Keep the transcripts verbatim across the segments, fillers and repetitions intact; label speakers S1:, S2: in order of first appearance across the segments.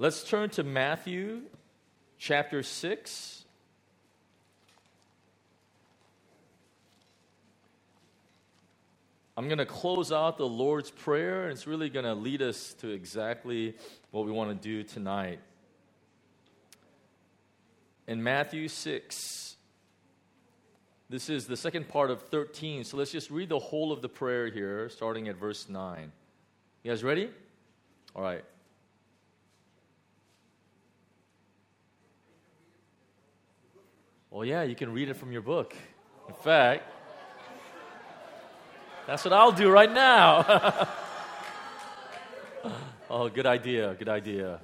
S1: Let's turn to Matthew chapter six. I'm going to close out the Lord's Prayer, and it's really going to lead us to exactly what we want to do tonight. In Matthew six, this is the second part of thirteen, so let's just read the whole of the prayer here, starting at verse nine. You guys ready? All right. Oh yeah, you can read it from your book. In fact, that's what I'll do right now. Oh, good idea, good idea.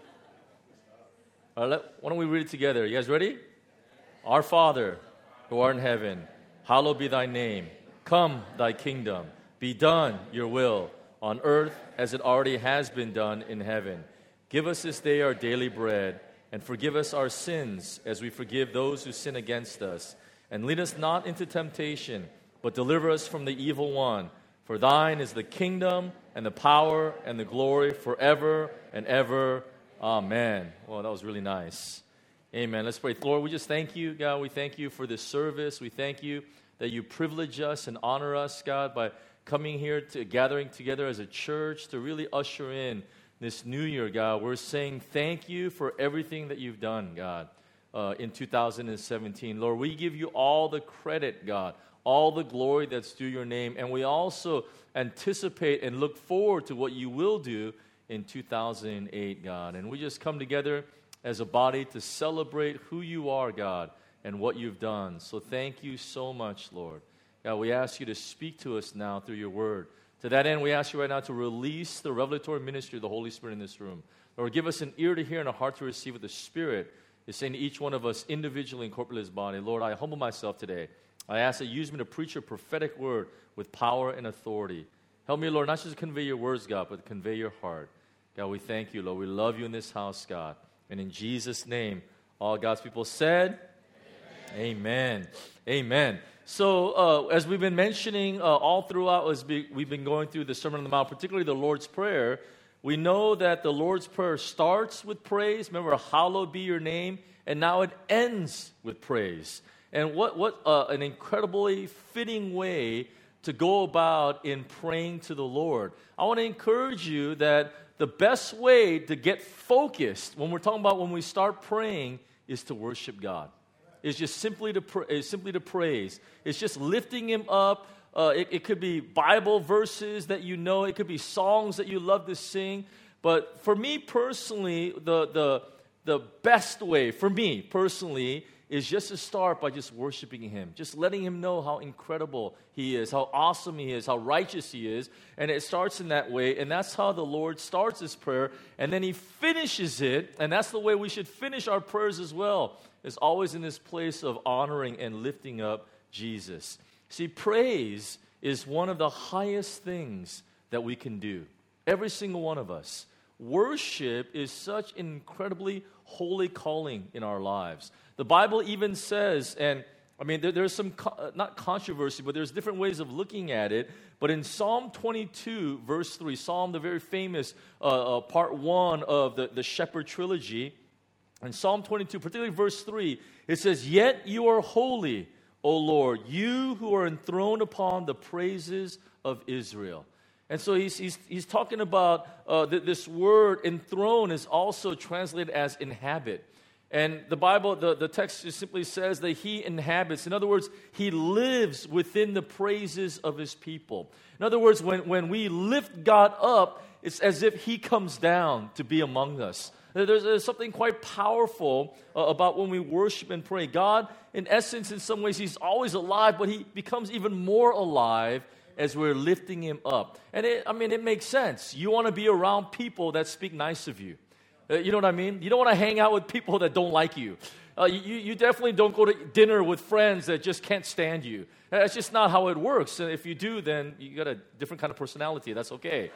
S1: All right, let, why don't we read it together? You guys ready? Our Father, who art in heaven, hallowed be thy name. Come, thy kingdom. Be done your will, on earth as it already has been done in heaven. Give us this day our daily bread, and forgive us our sins as we forgive those who sin against us. And lead us not into temptation, but deliver us from the evil one. For thine is the kingdom, and the power, and the glory forever and ever. Amen. Well, that was really nice. Amen. Let's pray. Lord, we just thank you, God. We thank you for this service. We thank you that you privilege us and honor us, God, by coming here to gathering together as a church to really usher in this new year, God. We're saying thank you for everything that you've done, God, uh, in two thousand seventeen. Lord, we give you all the credit, God, all the glory that's due your name, and we also anticipate and look forward to what you will do in two thousand eight, God. And we just come together as a body to celebrate who you are, God, and what you've done. So thank you so much, Lord. God, we ask you to speak to us now through your word. To that end, we ask you right now to release the revelatory ministry of the Holy Spirit in this room. Lord, give us an ear to hear and a heart to receive what the Spirit is saying to each one of us individually and corporately as body. Lord, I humble myself today. I ask that you use me to preach your prophetic word with power and authority. Help me, Lord, not just to convey your words, God, but to convey your heart. God, we thank you, Lord. We love you in this house, God. And in Jesus' name, all God's people said, Amen. Amen. Amen. So, uh, as we've been mentioning uh, all throughout, as we, we've been going through the Sermon on the Mount, particularly the Lord's Prayer, we know that the Lord's Prayer starts with praise. Remember, hallowed be your name. And now it ends with praise. And what, what uh, an incredibly fitting way to go about in praying to the Lord. I want to encourage you that the best way to get focused when we're talking about when we start praying is to worship God. It's just simply to pra- it's simply to praise. It's just lifting Him up. Uh, it, it could be Bible verses that you know. It could be songs that you love to sing. But for me personally, the the the best way for me personally is just to start by just worshiping Him, just letting Him know how incredible He is, how awesome He is, how righteous He is. And it starts in that way, and that's how the Lord starts His prayer, and then He finishes it, and that's the way we should finish our prayers as well, is always in this place of honoring and lifting up Jesus. See, praise is one of the highest things that we can do, every single one of us. Worship is such an incredibly holy calling in our lives. The Bible even says, and I mean, there, there's some, co- not controversy, but there's different ways of looking at it. But in Psalm twenty-two, verse three, Psalm, the very famous uh, uh, part one of the, the Shepherd trilogy, in Psalm twenty-two, particularly verse three, it says, "Yet you are holy, O Lord, you who are enthroned upon the praises of Israel." And so he's, he's, he's talking about uh, th- this word enthroned is also translated as inhabit. And the Bible, the, the text just simply says that He inhabits. In other words, He lives within the praises of His people. In other words, when, when we lift God up, it's as if He comes down to be among us. There's, there's something quite powerful uh, about when we worship and pray. God, in essence, in some ways, He's always alive, but He becomes even more alive as we're lifting Him up. And it, I mean, it makes sense. You want to be around people that speak nice of you. Uh, you know what I mean? You don't want to hang out with people that don't like you. Uh, you. You definitely don't go to dinner with friends that just can't stand you. That's just not how it works. And if you do, then you got a different kind of personality. That's okay.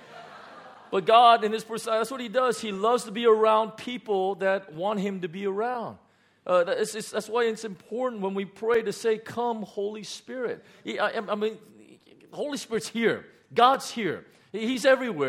S1: But God, in His personality, that's what He does. He loves to be around people that want Him to be around. Uh, that's, it's, that's why it's important when we pray to say, "Come, Holy Spirit." I, I mean, the Holy Spirit's here. God's here. He's everywhere.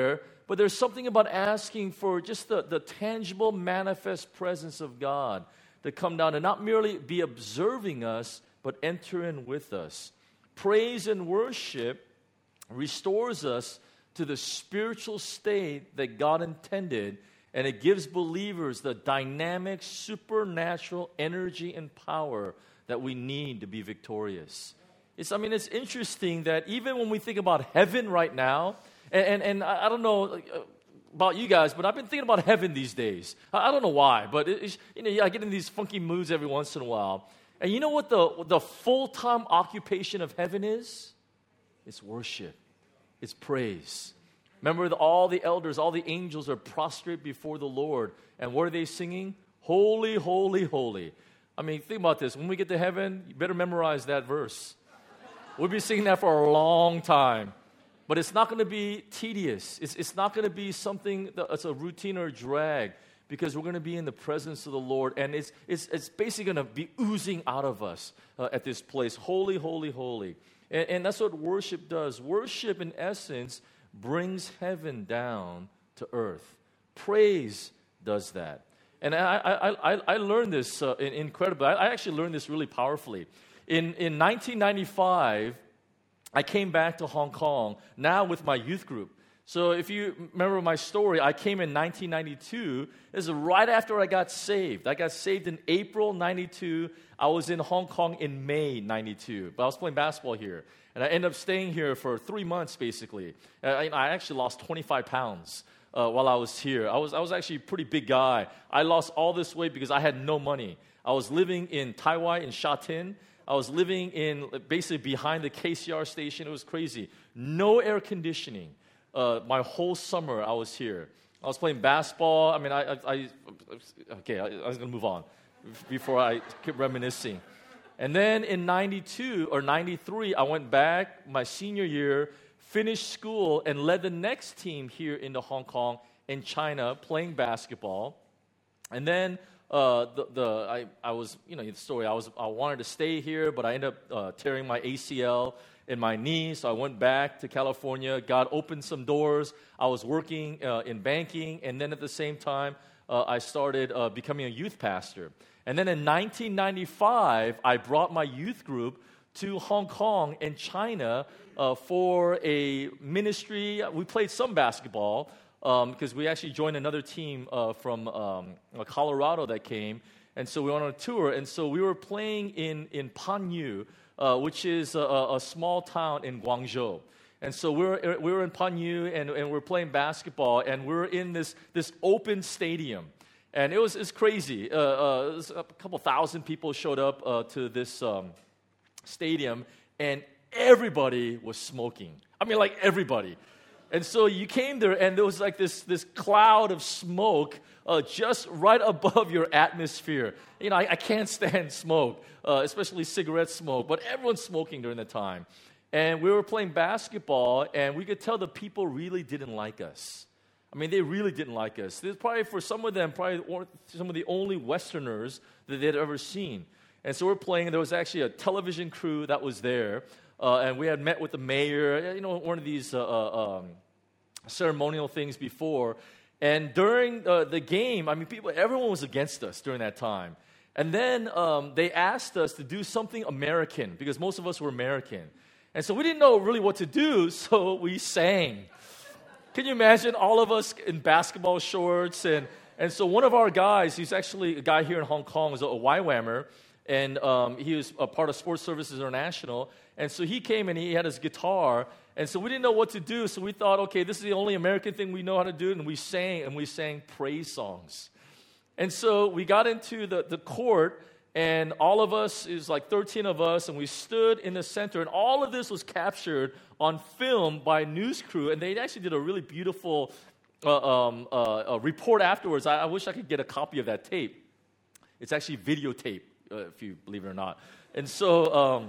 S1: but there's something about asking for just the, the tangible, manifest presence of God to come down and not merely be observing us, but enter in with us. Praise and worship restores us to the spiritual state that God intended, and it gives believers the dynamic, supernatural energy and power that we need to be victorious. It's, I mean, it's interesting that even when we think about heaven right now, and, and, and I, I don't know about you guys, but I've been thinking about heaven these days. I, I don't know why, but it, it's, you know, I get in these funky moods every once in a while. And you know what the, the full-time occupation of heaven is? It's worship. It's praise. Remember, the, all the elders, all the angels are prostrate before the Lord. And what are they singing? Holy, holy, holy. I mean, think about this. When we get to heaven, you better memorize that verse. We'll be singing that for a long time. But it's not going to be tedious. It's, it's not going to be something that's a routine or a drag, because we're going to be in the presence of the Lord. And it's, it's, it's basically going to be oozing out of us uh, at this place. Holy, holy, holy. And, and that's what worship does. Worship, in essence, brings heaven down to earth. Praise does that. And I, I, I, I learned this uh, incredibly. I actually learned this really powerfully. In, in nineteen ninety-five, I came back to Hong Kong, now with my youth group. So if you remember my story, I came in nineteen ninety-two. This is right after I got saved. I got saved in April ninety-two. I was in Hong Kong in May ninety-two. But I was playing basketball here. And I ended up staying here for three months, basically. I, I actually lost twenty-five pounds uh, while I was here. I was, I was actually a pretty big guy. I lost all this weight because I had no money. I was living in Tai Wai, in Sha Tin. I was living in basically behind the K C R station. It was crazy. No air conditioning. Uh, my whole summer I was here. I was playing basketball. I mean, I, I, I okay, I, I was going to move on before I keep reminiscing. And then in ninety-two or ninety-three, I went back my senior year, finished school, and led the next team here into Hong Kong and China playing basketball. And then uh, the, the I, I was, you know, the story, I was I wanted to stay here, but I ended up uh, tearing my A C L in my knee, so I went back to California. God opened some doors. I was working uh, in banking, and then at the same time, uh, I started uh, becoming a youth pastor. And then in nineteen ninety-five, I brought my youth group to Hong Kong and China uh, for a ministry. We played some basketball because um, we actually joined another team uh, from um, Colorado that came. And so we went on a tour. And so we were playing in, in Panyu, uh, which is a, a small town in Guangzhou. And so we were, we were in Panyu, and, and we were playing basketball, and we were in this, this open stadium. And it was, it was crazy. Uh, uh, it was a couple thousand people showed up uh, to this um, stadium, and everybody was smoking. I mean, like everybody. And so you came there, and there was like this, this cloud of smoke uh, just right above your atmosphere. You know, I, I can't stand smoke, uh, especially cigarette smoke, but everyone's smoking during the time. And we were playing basketball, and we could tell the people really didn't like us. I mean, they really didn't like us. This probably, for some of them, probably some of the only Westerners that they'd ever seen. And so we're playing, and there was actually a television crew that was there, uh, and we had met with the mayor, you know, one of these uh, uh, um, ceremonial things before. And during uh, the game, I mean, people, everyone was against us during that time. And then um, they asked us to do something American, because most of us were American. And so we didn't know really what to do, so we sang. Can you imagine all of us in basketball shorts? And, and so one of our guys, he's actually a guy here in Hong Kong, is a, a Y WAMer, and um, he was a part of Sports Services International. And so he came and he had his guitar, and so we didn't know what to do. So we thought, okay, this is the only American thing we know how to do, and we sang, and we sang praise songs. And so we got into the, the court, and all of us, it was like thirteen of us, and we stood in the center, and all of this was captured on film by a news crew, and they actually did a really beautiful uh, um, uh, uh, report afterwards. I, I wish I could get a copy of that tape. It's actually videotape, uh, if you believe it or not. And so, um,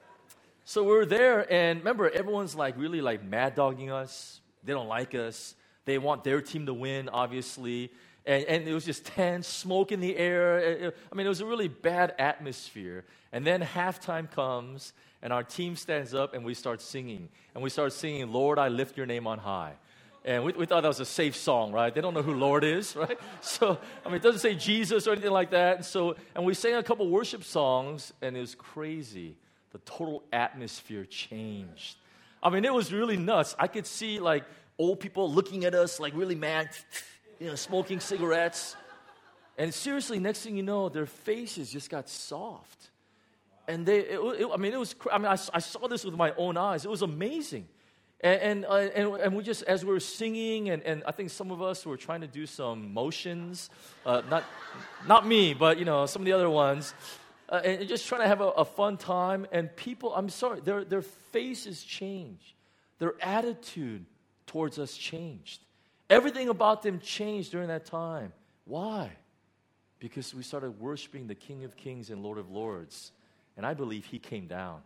S1: so we were there, and remember, everyone's like really like mad dogging us. They don't like us. They want their team to win, obviously. And, and it was just tense, smoke in the air. It, it, I mean, it was a really bad atmosphere. And then halftime comes, and our team stands up, and we start singing. And we start singing, Lord, I lift your name on high. And we, we thought that was a safe song, right? They don't know who Lord is, right? So, I mean, it doesn't say Jesus or anything like that. And so, and we sang a couple worship songs, and it was crazy. The total atmosphere changed. I mean, it was really nuts. I could see, like, old people looking at us, like, really mad, you know, smoking cigarettes. And seriously, next thing you know, their faces just got soft. And they, it, it, I mean, it was, I mean, I, I saw this with my own eyes. It was amazing. And and, uh, and and we just, as we were singing, and, and I think some of us were trying to do some motions, uh, not not me, but, you know, some of the other ones, uh, and just trying to have a, a fun time. And people, I'm sorry, their their faces changed. Their attitude towards us changed. Everything about them changed during that time. Why? Because we started worshiping the King of Kings and Lord of Lords. And I believe He came down.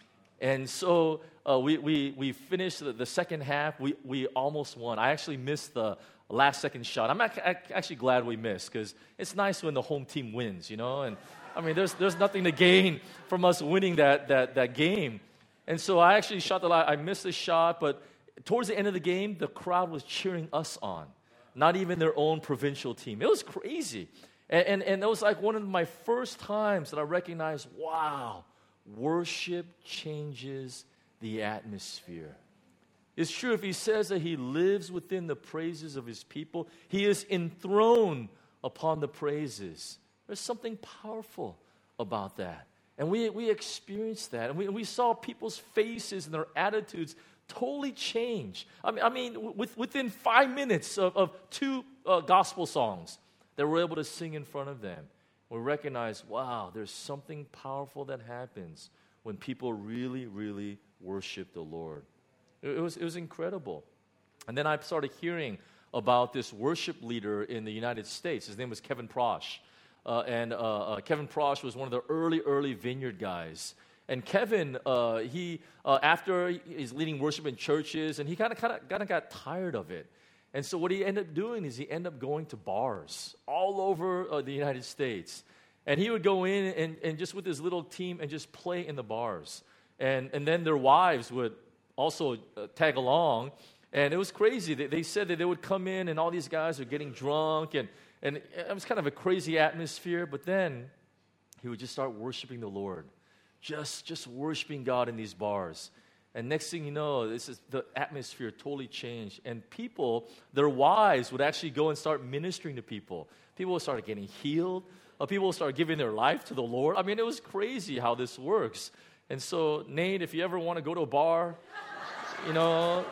S1: And so uh, we, we we finished the, the second half. We we almost won. I actually missed the last second shot. I'm ac- actually glad we missed, because it's nice when the home team wins, you know. And I mean, there's there's nothing to gain from us winning that that that game. And so I actually shot the last. I missed the shot, but towards the end of the game, the crowd was cheering us on, not even their own provincial team. It was crazy, and and, and it was like one of my first times that I recognized, wow. Worship changes the atmosphere. It's true, if He says that He lives within the praises of His people, He is enthroned upon the praises. There's something powerful about that. And we, we experienced that. And we, we saw people's faces and their attitudes totally change. I mean, I mean with, within five minutes of, of two uh, gospel songs that we're able to sing in front of them. We recognize, wow, there's something powerful that happens when people really, really worship the Lord. It, it was, it was incredible. And then I started hearing about this worship leader in the United States. His name was Kevin Prosh. Uh, and uh, uh, Kevin Prosh was one of the early, early Vineyard guys. And Kevin, uh, he uh, after he's leading worship in churches, and he kind of, kind of, kind of got tired of it. And so what he ended up doing is he ended up going to bars all over uh, the United States. And he would go in and, and just with his little team and just play in the bars. And and then their wives would also uh, tag along. And it was crazy. They, they said that they would come in and all these guys are getting drunk. And, and it was kind of a crazy atmosphere. But then he would just start worshiping the Lord. Just, just worshiping God in these bars. And next thing you know, this is the atmosphere totally changed. And people, their wives would actually go and start ministering to people. People would start getting healed. Uh, people would start giving their life to the Lord. I mean, it was crazy how this works. And so, Nate, if you ever want to go to a bar, you know,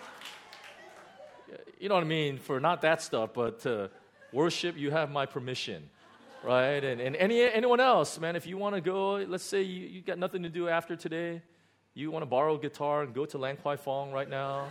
S1: you know what I mean, for not that stuff, but uh, worship, you have my permission. Right? And, and any anyone else, man, if you want to go, let's say you, you got nothing to do after today. You want to borrow a guitar and go to Lang Kwai Fong right now?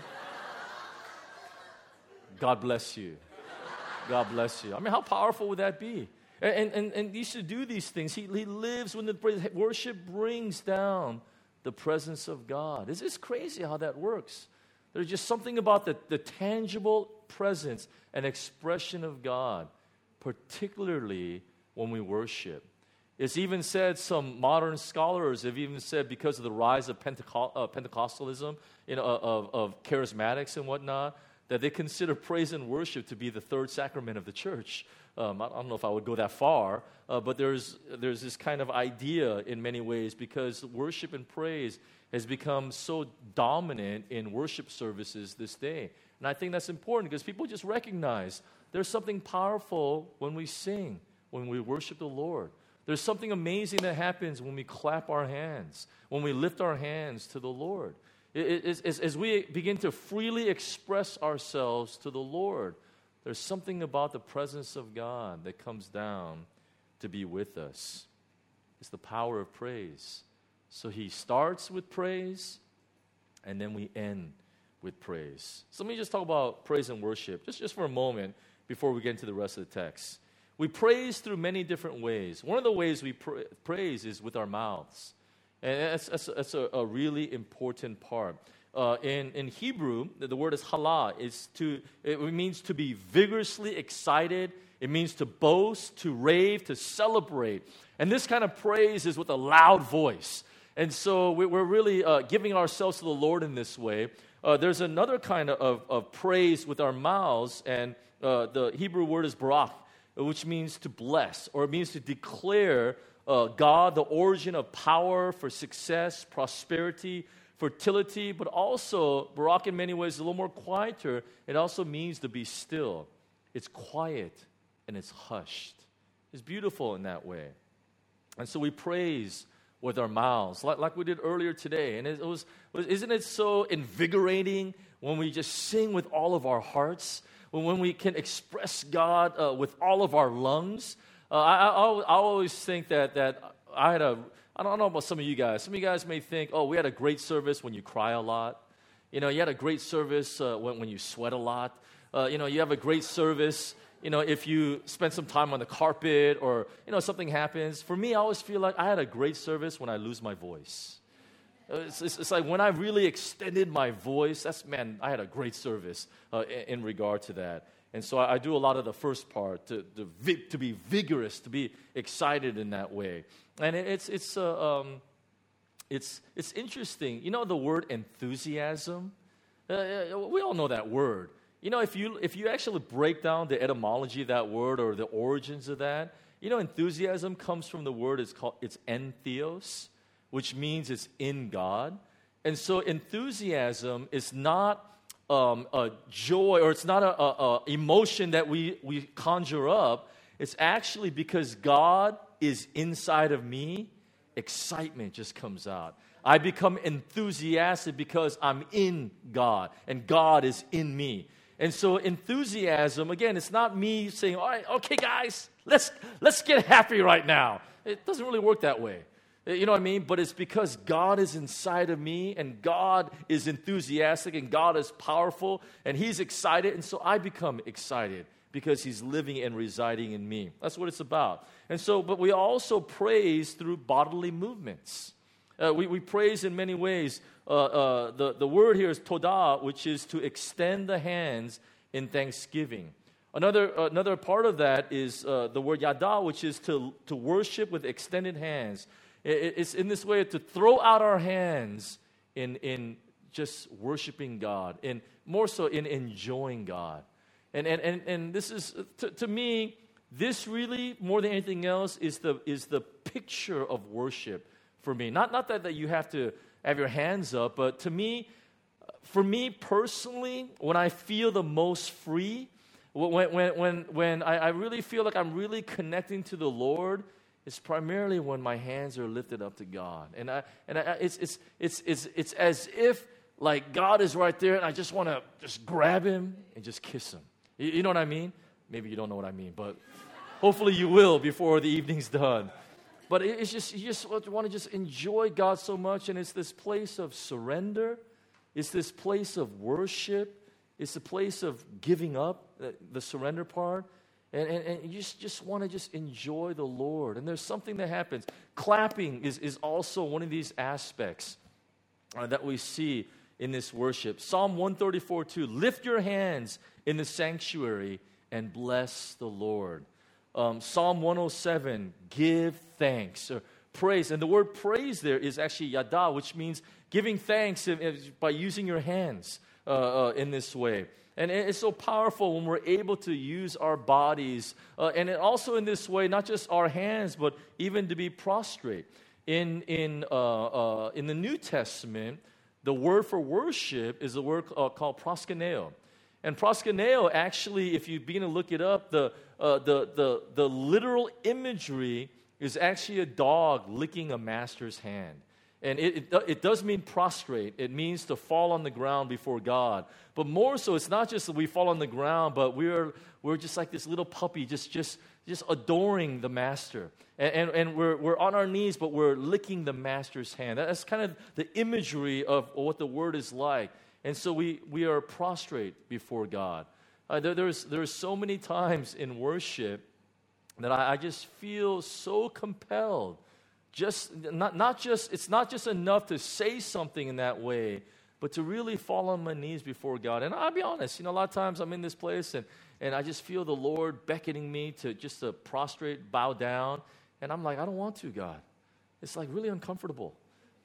S1: God bless you. God bless you. I mean, how powerful would that be? And and, and he should do these things. He, he lives when the worship brings down the presence of God. It's just crazy how that works. There's just something about the, the tangible presence and expression of God, particularly when we worship. It's even said, some modern scholars have even said, because of the rise of Penteco- uh, Pentecostalism, you know, of, of charismatics and whatnot, that they consider praise and worship to be the third sacrament of the church. Um, I don't know if I would go that far, uh, but there's there's this kind of idea in many ways, because worship and praise has become so dominant in worship services this day. And I think that's important, because people just recognize there's something powerful when we sing, when we worship the Lord. There's something amazing that happens when we clap our hands, when we lift our hands to the Lord. It, it, as, as we begin to freely express ourselves to the Lord, there's something about the presence of God that comes down to be with us. It's the power of praise. So He starts with praise, and then we end with praise. So let me just talk about praise and worship, just, just for a moment, before we get into the rest of the text. We praise through many different ways. One of the ways we pra- praise is with our mouths. And that's, that's, that's a, a really important part. Uh, in, in Hebrew, the, the word is halah. It's to, it means to be vigorously excited. It means to boast, to rave, to celebrate. And this kind of praise is with a loud voice. And so we- we're really uh, giving ourselves to the Lord in this way. Uh, there's another kind of, of, of praise with our mouths, and uh, the Hebrew word is barak, which means to bless, or it means to declare uh, God, the origin of power for success, prosperity, fertility, but also, barak in many ways is a little more quieter. It also means to be still. It's quiet and it's hushed. It's beautiful in that way. And so we praise with our mouths, like, like we did earlier today. And it was, isn't it so invigorating when we just sing with all of our hearts, when, when we can express God uh, with all of our lungs? Uh, I, I, I always think that, that I had a, I don't know about some of you guys. Some of you guys may think, oh, we had a great service when you cry a lot. You know, you had a great service uh, when, when you sweat a lot. Uh, you know, you have a great service, you know, if you spend some time on the carpet or, you know, something happens. For me, I always feel like I had a great service when I lose my voice. It's, it's, it's like when I really extended my voice, that's, man, I had a great service uh, in, in regard to that. And so I, I do a lot of the first part, to, to, vi- to be vigorous, to be excited in that way. And it, it's, it's, uh, um, it's, it's interesting. You know the word enthusiasm? Uh, we all know that word. You know, if you if you actually break down the etymology of that word or the origins of that, you know, enthusiasm comes from the word, it's called, it's entheos, which means it's in God. And so enthusiasm is not um, a joy, or it's not a, a, a emotion that we, we conjure up. It's actually because God is inside of me, excitement just comes out. I become enthusiastic because I'm in God, and God is in me. And so enthusiasm, again, it's not me saying, all right, okay, guys, let's let's get happy right now. It doesn't really work that way. You know what I mean? But it's because God is inside of me, and God is enthusiastic, and God is powerful, and He's excited, and so I become excited because He's living and residing in me. That's what it's about. And so, but we also praise through bodily movements. Uh, we, we praise in many ways. Uh, uh, the, the word here is todah, which is to extend the hands in thanksgiving. Another, uh, another part of that is uh, the word yada, which is to, to worship with extended hands. It, it's in this way to throw out our hands in, in just worshiping God, and more so in enjoying God. And, and, and, and this is, to, to me, this really, more than anything else, is the, is the picture of worship for me. Not, not that, that you have to have your hands up, but to me, for me personally, when I feel the most free, when, when, when, when I, I really feel like I'm really connecting to the Lord, it's primarily when my hands are lifted up to God. And I, and I, it's, it's, it's, it's, it's as if like God is right there, and I just want to just grab Him and just kiss Him. You, you know what I mean? Maybe you don't know what I mean, but hopefully you will before the evening's done. But it's just, you just want to just enjoy God so much, and it's this place of surrender. It's this place of worship. It's a place of giving up, the, the surrender part. And, and, and you just, just want to just enjoy the Lord. And there's something that happens. Clapping is, is also one of these aspects uh, that we see in this worship. Psalm one thirty-four two, lift your hands in the sanctuary and bless the Lord. Um, Psalm one oh seven, give thanks, or praise. And the word praise there is actually yada, which means giving thanks by using your hands uh, uh, in this way. And it's so powerful when we're able to use our bodies. Uh, and it also in this way, not just our hands, but even to be prostrate. In, in, uh, uh, in the New Testament, the word for worship is a word uh, called proskuneo. And proskuneo, actually, if you begin to look it up, the, uh, the, the, the literal imagery is actually a dog licking a master's hand. And it, it, it does mean prostrate. It means to fall on the ground before God. But more so, it's not just that we fall on the ground, but we're, we're just like this little puppy, just, just, just adoring the master. And, and, and we're, we're on our knees, but we're licking the master's hand. That's kind of the imagery of what the word is like. And so we, we are prostrate before God. Uh, there, there's, there's so many times in worship that I, I just feel so compelled. Just not, not just it's not just enough to say something in that way, but to really fall on my knees before God. And I'll be honest, you know, a lot of times I'm in this place and, and I just feel the Lord beckoning me to just to prostrate, bow down. And I'm like, I don't want to, God. It's like really uncomfortable.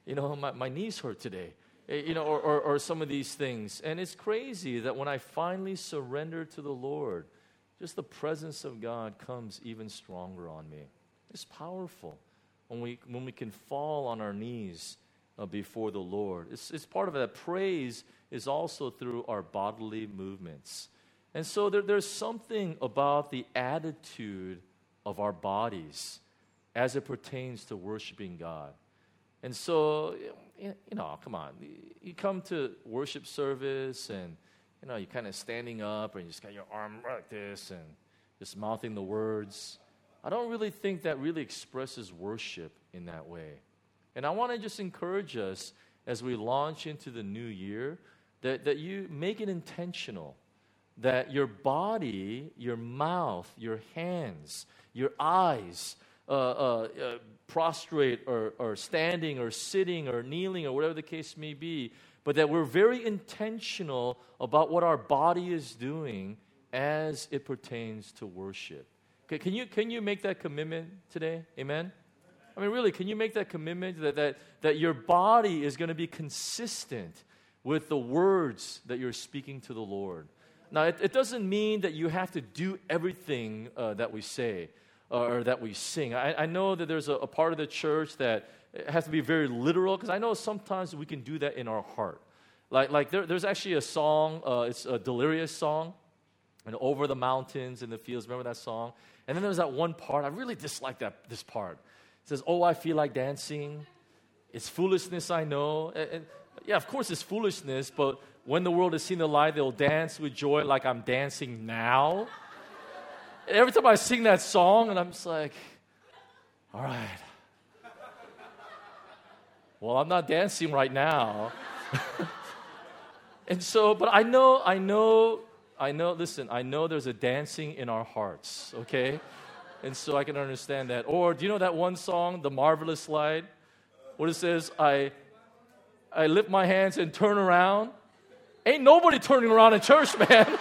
S1: you know, my, my knees hurt today. You know, or, or, or some of these things. And it's crazy that when I finally surrender to the Lord, just the presence of God comes even stronger on me. It's powerful when we when we can fall on our knees uh, before the Lord. It's, it's part of that. Praise is also through our bodily movements. And so there, there's something about the attitude of our bodies as it pertains to worshiping God. And so, you know, come on. You come to worship service and, you know, you're kind of standing up and you just got your arm like this and just mouthing the words. I don't really think that really expresses worship in that way. And I want to just encourage us as we launch into the new year that, that you make it intentional, that your body, your mouth, your hands, your eyes, uh, uh, uh, prostrate or, or standing or sitting or kneeling or whatever the case may be, but that we're very intentional about what our body is doing as it pertains to worship. Okay, can you can you make that commitment today? Amen? I mean, really, can you make that commitment that that, that your body is going to be consistent with the words that you're speaking to the Lord? Now, it, it doesn't mean that you have to do everything uh, that we say or that we sing. I, I know that there's a, a part of the church that has to be very literal, because I know sometimes we can do that in our heart. Like, like there, there's actually a song, uh, it's a Delirious song, and Over the Mountains in the Fields. Remember that song? And then there's that one part, I really dislike that this part. It says, oh, I feel like dancing. It's foolishness, I know. And, and, yeah, of course it's foolishness, but when the world has seen the light, they'll dance with joy like I'm dancing now. Every time I sing that song, and I'm just like, all right. Well, I'm not dancing right now. And so, but I know, I know, I know, listen, I know there's a dancing in our hearts, okay? And so I can understand that. Or do you know that one song, The Marvelous Light? What it says, I, I lift my hands and turn around. Ain't nobody turning around in church, man.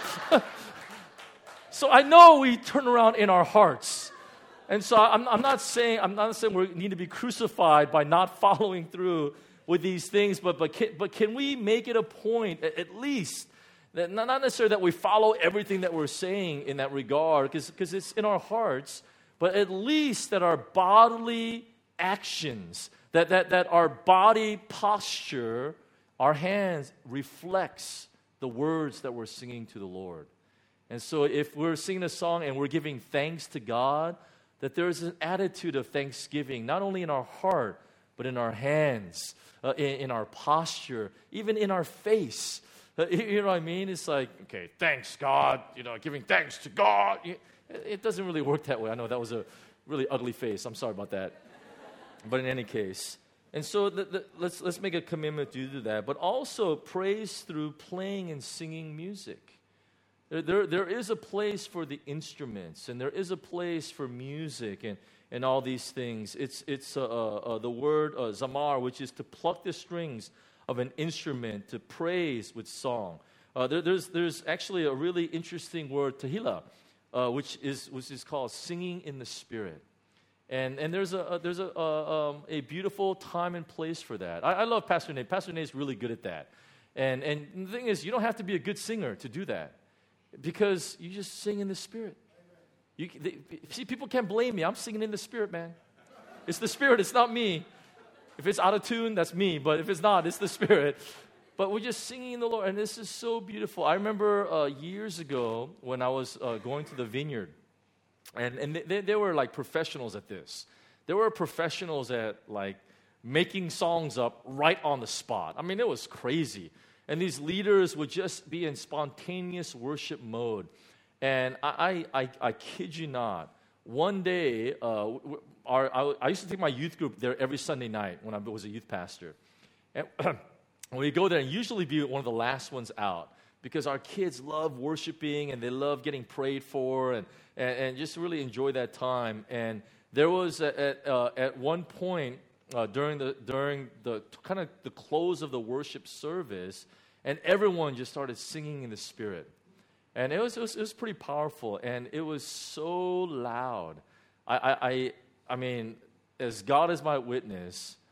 S1: So I know we turn around in our hearts. And so I'm, I'm not saying I'm not saying we need to be crucified by not following through with these things, but but can, but can we make it a point, at, at least, that not, not necessarily that we follow everything that we're saying in that regard, because it's in our hearts, but at least that our bodily actions, that that that our body posture, our hands reflects the words that we're singing to the Lord. And so if we're singing a song and we're giving thanks to God, that there's an attitude of thanksgiving, not only in our heart, but in our hands, uh, in, in our posture, even in our face. Uh, you know what I mean? It's like, okay, thanks, God, you know, giving thanks to God. It doesn't really work that way. I know that was a really ugly face. I'm sorry about that. But in any case, and so the, the, let's let's make a commitment to do that. But also praise through playing and singing music. There, there, there is a place for the instruments, and there is a place for music and, and all these things. It's it's uh, uh, the word uh, zamar, which is to pluck the strings of an instrument, to praise with song. Uh, there, there's there's actually a really interesting word, tehillah, uh, which is which is called singing in the Spirit. And and there's a, a there's a a, um, a beautiful time and place for that. I, I love Pastor Nate. Pastor Nate is really good at that. And and the thing is, you don't have to be a good singer to do that, because you just sing in the Spirit. You they, see, people can't blame me. I'm singing in the Spirit, man. It's the Spirit. It's not me. If it's out of tune, that's me. But if it's not, it's the Spirit. But we're just singing in the Lord, and this is so beautiful. I remember uh, years ago when I was uh, going to the vineyard. And and they, they were like professionals at this. They were professionals at like making songs up right on the spot. I mean, it was crazy. And these leaders would just be in spontaneous worship mode. And I I, I, I kid you not, one day, uh, our, I, I used to take my youth group there every Sunday night when I was a youth pastor. And when we go there, and usually be one of the last ones out, because our kids love worshiping and they love getting prayed for and, and, and just really enjoy that time. And there was a, at uh, at one point uh, during the during the kind of the close of the worship service, and everyone just started singing in the Spirit, and it was it was, it was pretty powerful, and it was so loud. I I I, I mean, as God is my witness,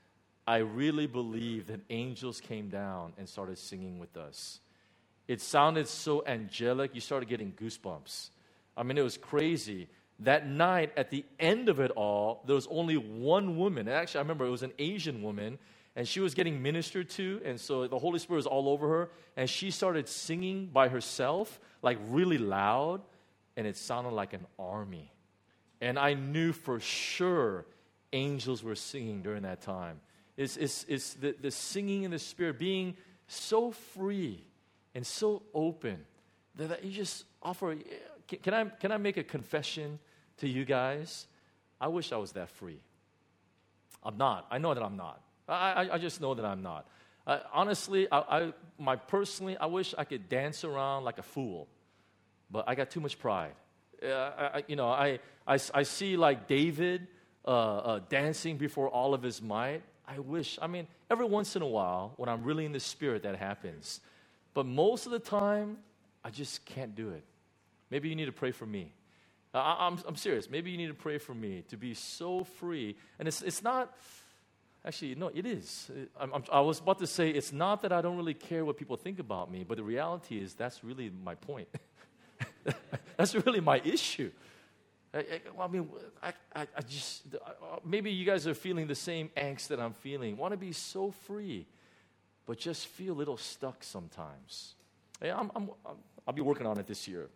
S1: I really believe that angels came down and started singing with us. It sounded so angelic, you started getting goosebumps. I mean, it was crazy. That night, at the end of it all, there was only one woman. And actually, I remember it was an Asian woman, and she was getting ministered to, and so the Holy Spirit was all over her, and she started singing by herself, like really loud, and it sounded like an army. And I knew for sure angels were singing during that time. It's, it's, it's the, the singing in the Spirit, being so free and so open that, that you just offer. Can, can I can I make a confession to you guys? I wish I was that free. I'm not. I know that I'm not. I, I, I just know that I'm not. Uh, honestly, I, I my personally, I wish I could dance around like a fool, but I got too much pride. Uh, I, I, you know, I, I, I see like David uh, uh, dancing before all of his might. I wish, I mean, every once in a while, when I'm really in the Spirit, that happens. But most of the time, I just can't do it. Maybe you need to pray for me. Uh, I, I'm, I'm serious. Maybe you need to pray for me to be so free. And it's, it's not, actually, no, it is. I'm, I'm, I was about to say, it's not that I don't really care what people think about me, but the reality is that's really my point. That's really my issue. I, I, I mean, I, I, I just, maybe you guys are feeling the same angst that I'm feeling. Want to be so free, but just feel a little stuck sometimes. Hey, I'm, I'm, I'll be working on it this year.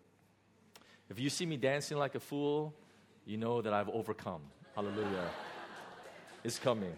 S1: If you see me dancing like a fool, you know that I've overcome. Hallelujah. It's coming.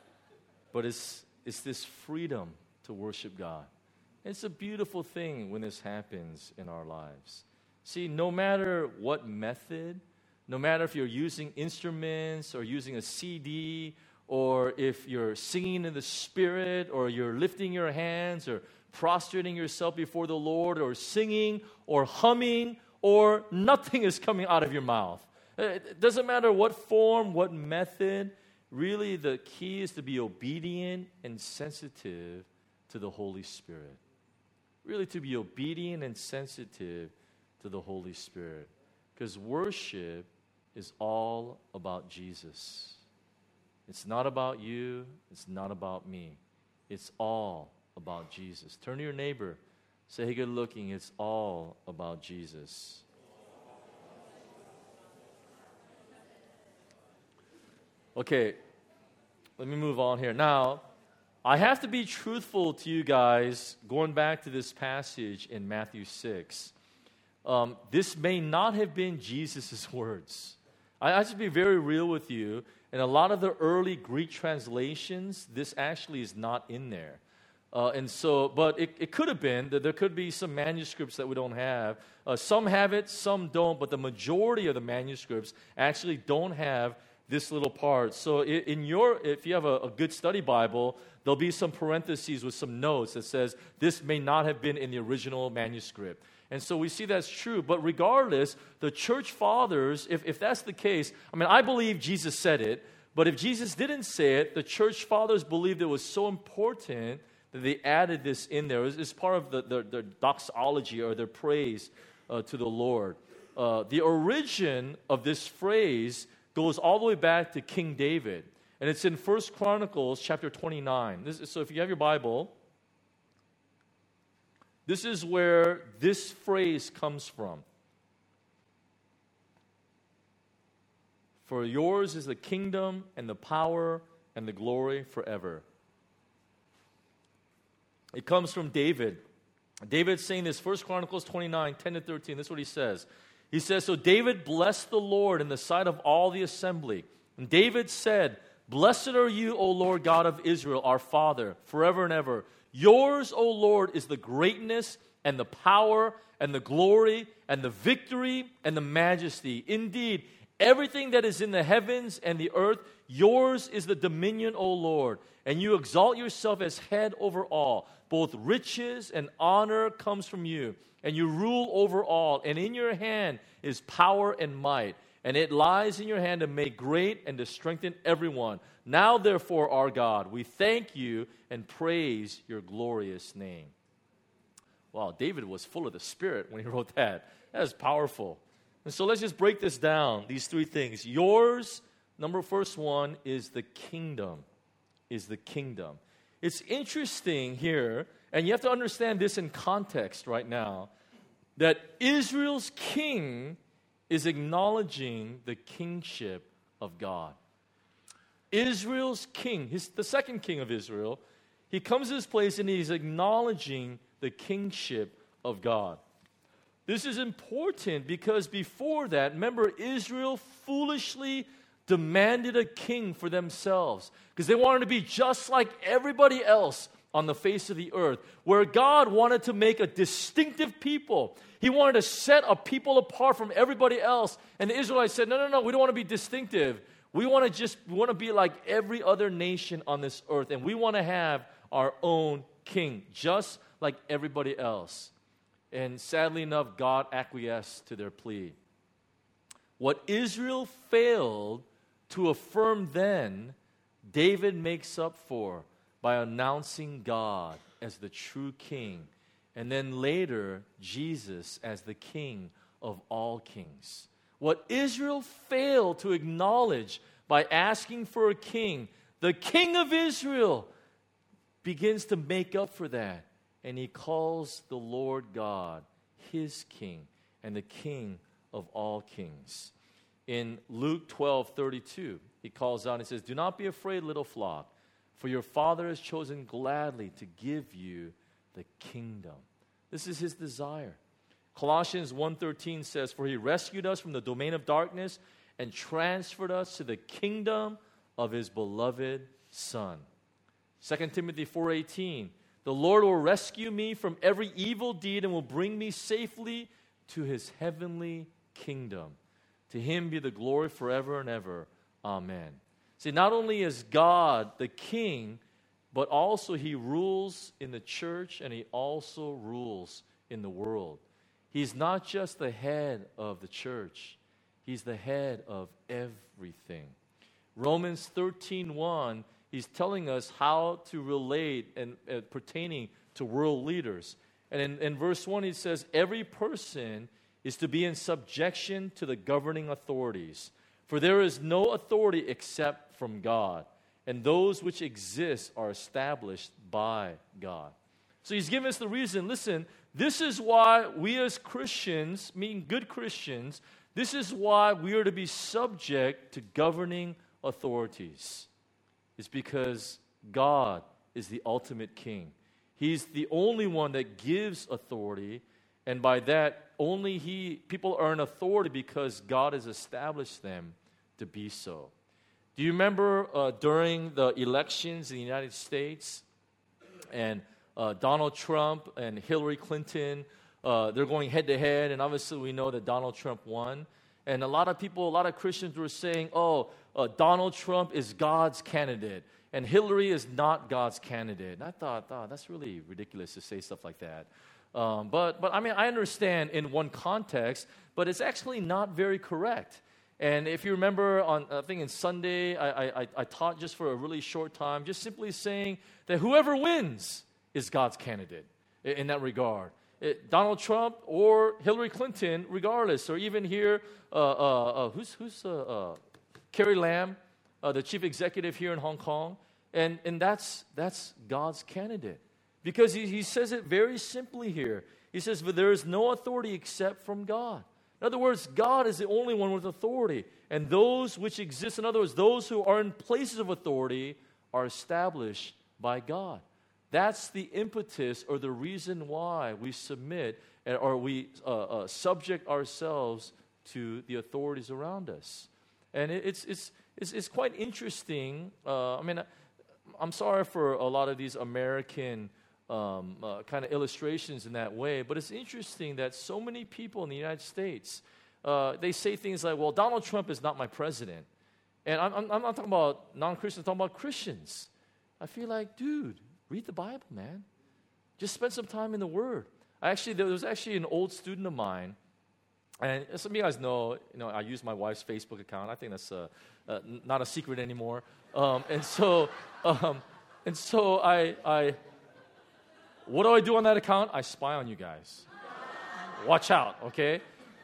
S1: But it's, it's this freedom to worship God. It's a beautiful thing when this happens in our lives. See, no matter what method, no matter if you're using instruments or using a C D, or if you're singing in the Spirit, or you're lifting your hands, or prostrating yourself before the Lord, or singing, or humming, or nothing is coming out of your mouth. It doesn't matter what form, what method. Really, the key is to be obedient and sensitive to the Holy Spirit. Really, to be obedient and sensitive to the Holy Spirit. Because worship is all about Jesus. It's not about you. It's not about me. It's all about Jesus. Turn to your neighbor. Say, hey, good looking. It's all about Jesus. Okay, let me move on here. Now, I have to be truthful to you guys, going back to this passage in Matthew six. Um, this may not have been Jesus' words. I have to be very real with you. In a lot of the early Greek translations, this actually is not in there. Uh, and so, but it, it could have been that there could be some manuscripts that we don't have. Uh, some have it, some don't, but the majority of the manuscripts actually don't have this little part. So in your, if you have a, a good study Bible, there'll be some parentheses with some notes that says this may not have been in the original manuscript. And so we see that's true. But regardless, the church fathers, if, if that's the case, I mean, I believe Jesus said it, but if Jesus didn't say it, the church fathers believed it was so important that they added this in there. It's, it's part of the, the, their doxology or their praise uh, to the Lord. Uh, the origin of this phrase goes all the way back to King David. And it's in First Chronicles chapter twenty-nine. This, so if you have your Bible, this is where this phrase comes from. For yours is the kingdom and the power and the glory forever. It comes from David. David's saying this, First Chronicles twenty-nine, ten to thirteen. This is what he says. He says, so David blessed the Lord in the sight of all the assembly. And David said, blessed are you, O Lord God of Israel, our Father, forever and ever. Yours, O Lord, is the greatness and the power and the glory and the victory and the majesty. Indeed, everything that is in the heavens and the earth, yours is the dominion, O Lord. And you exalt yourself as head over all. Both riches and honor comes from you. And you rule over all. And in your hand is power and might. And it lies in your hand to make great and to strengthen everyone. Now, therefore, our God, we thank you and praise your glorious name. Wow, David was full of the Spirit when he wrote that. That is powerful. And so let's just break this down, these three things. Yours, number first one, is the kingdom. is the kingdom. It's interesting here, and you have to understand this in context right now, that Israel's king is acknowledging the kingship of God. Israel's king, his, the second king of Israel, he comes to this place and he's acknowledging the kingship of God. This is important because before that, remember, Israel foolishly demanded a king for themselves because they wanted to be just like everybody else on the face of the earth, where God wanted to make a distinctive people. He wanted to set a people apart from everybody else. And the Israelites said, no, no, no, we don't want to be distinctive. We want to just, we want to be like every other nation on this earth. And we want to have our own king, just like everybody else. And sadly enough, God acquiesced to their plea. What Israel failed to affirm then, David makes up for by announcing God as the true king, and then later, Jesus as the king of all kings. What Israel failed to acknowledge by asking for a king, the king of Israel begins to make up for that, and he calls the Lord God his king and the king of all kings. In Luke twelve thirty-two, he calls out and says, do not be afraid, little flock, for your Father has chosen gladly to give you the kingdom. This is his desire. Colossians one thirteen says, for he rescued us from the domain of darkness and transferred us to the kingdom of his beloved Son. Second Timothy four eighteen, the Lord will rescue me from every evil deed and will bring me safely to his heavenly kingdom. To him be the glory forever and ever. Amen. See, not only is God the king, but also he rules in the church and he also rules in the world. He's not just the head of the church. He's the head of everything. Romans thirteen one, he's telling us how to relate and uh, pertaining to world leaders. And in, in verse one, he says, every person is to be in subjection to the governing authorities. For there is no authority except from God, and those which exist are established by God. So he's giving us the reason, listen, this is why we as Christians, meaning good Christians, this is why we are to be subject to governing authorities. It's because God is the ultimate king. He's the only one that gives authority, and by that, only he, people are in authority because God has established them to be so. Do you remember uh, during the elections in the United States, and uh, Donald Trump and Hillary Clinton, uh, they're going head to head, and obviously we know that Donald Trump won. And a lot of people, a lot of Christians were saying, oh, uh, Donald Trump is God's candidate, and Hillary is not God's candidate. And I thought, oh, that's really ridiculous to say stuff like that. Um, but, but I mean, I understand in one context, but it's actually not very correct. And if you remember, on I think in Sunday, I, I, I taught just for a really short time, just simply saying that whoever wins is God's candidate in, in that regard. It, Donald Trump or Hillary Clinton, regardless, or even here, uh, uh, uh, who's who's uh, uh, Carrie Lam, uh, the chief executive here in Hong Kong, and and that's that's God's candidate. Because he, he says it very simply here. He says, but there is no authority except from God. In other words, God is the only one with authority. And those which exist, in other words, those who are in places of authority are established by God. That's the impetus or the reason why we submit or we uh, uh, subject ourselves to the authorities around us. And it, it's, it's, it's, it's quite interesting. Uh, I mean, I'm sorry for a lot of these American Um, uh, kind of illustrations in that way. But it's interesting that so many people in the United States, uh, they say things like, well, Donald Trump is not my president. And I'm, I'm, I'm not talking about non-Christians, I'm talking about Christians. I feel like, dude, read the Bible, man. Just spend some time in the Word. I actually, there was actually an old student of mine, and some of you guys know, you know, I use my wife's Facebook account. I think that's uh, uh, not a secret anymore. Um, and so, um, and so I, I What do I do on that account? I spy on you guys. Watch out, okay?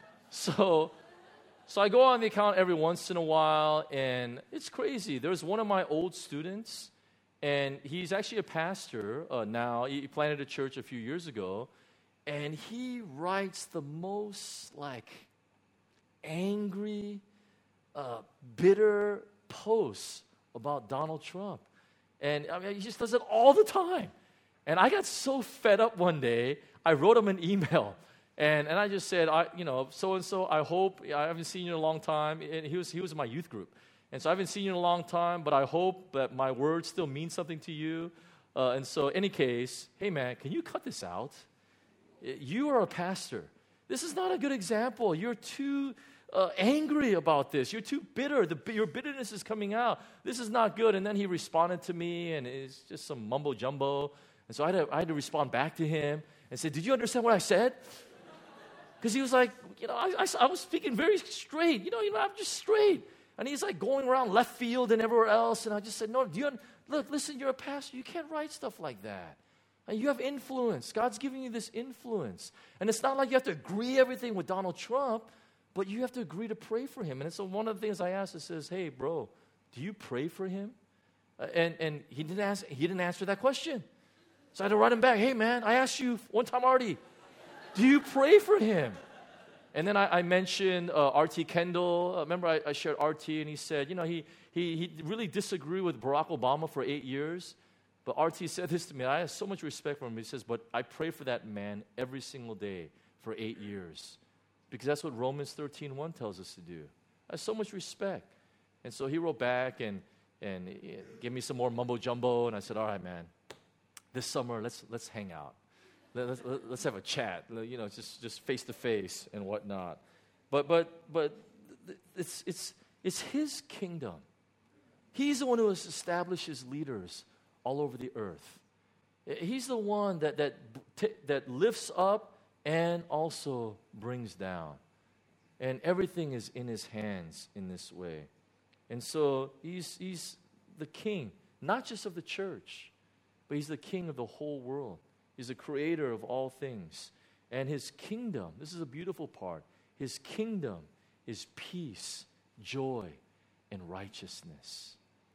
S1: So, so I go on the account every once in a while, and it's crazy. There's one of my old students, And he's actually a pastor uh, now. He planted a church a few years ago. And he writes the most, like, angry, uh, bitter posts about Donald Trump. And I mean, he just does it all the time. And I got so fed up one day, I wrote him an email. And and I just said, I, you know, so-and-so, I hope, I haven't seen you in a long time. And he was, he was in my youth group. And so I haven't seen you in a long time, but I hope that my words still mean something to you. Uh, and so, any case, hey, man, can you cut this out? You are a pastor. This is not a good example. You're too uh, angry about this. You're too bitter. The, your bitterness is coming out. This is not good. And then he responded to me, and it's just some mumbo jumbo. And so I had to, I had to respond back to him and say, did you understand what I said? Because he was like, you know, I, I, I was speaking very straight. You know, you know, I'm just straight. And he's like going around left field and everywhere else. And I just said, no, do you un- look, listen, you're a pastor. You can't write stuff like that. And you have influence. God's giving you this influence. And it's not like you have to agree everything with Donald Trump, but you have to agree to pray for him. And so one of the things I asked, it says, hey, bro, do you pray for him? Uh, and and he didn't ask, he didn't answer that question. So I had to write him back, hey, man, I asked you one time already, do you pray for him? And then I, I mentioned uh, R T Kendall. Uh, remember, I, I shared R T, and he said, you know, he, he, he really disagreed with Barack Obama for eight years. But R T said this to me. I have so much respect for him. He says, but I pray for that man every single day for eight years. Because that's what Romans thirteen one tells us to do. I have so much respect. And so he wrote back and, and uh, gave me some more mumbo-jumbo. And I said, all right, man, this summer, let's let's hang out. Let's, let's have a chat, you know, just just face to face and whatnot. But but but it's it's it's his kingdom. He's the one who has established his leaders all over the earth. He's the one that that t- that lifts up and also brings down. And everything is in his hands in this way. And so he's he's the king, not just of the church, but he's the king of the whole world. He's the creator of all things. And his kingdom, this is a beautiful part, his kingdom is peace, joy, and righteousness.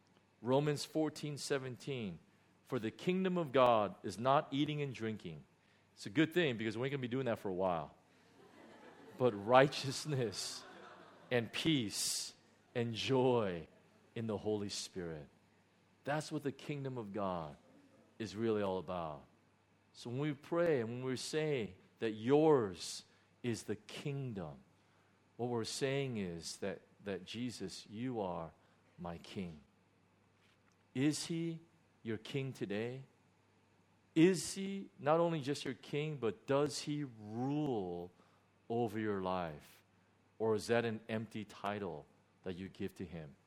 S1: Romans fourteen seventeen, for the kingdom of God is not eating and drinking. It's a good thing because we ain't going to be doing that for a while. But righteousness and peace and joy in the Holy Spirit. That's what the kingdom of God is really all about. So when we pray and when we say that yours is the kingdom, what we're saying is that, that Jesus, you are my king. Is he your king today? Is he not only just your king, but does he rule over your life? Or is that an empty title that you give to him?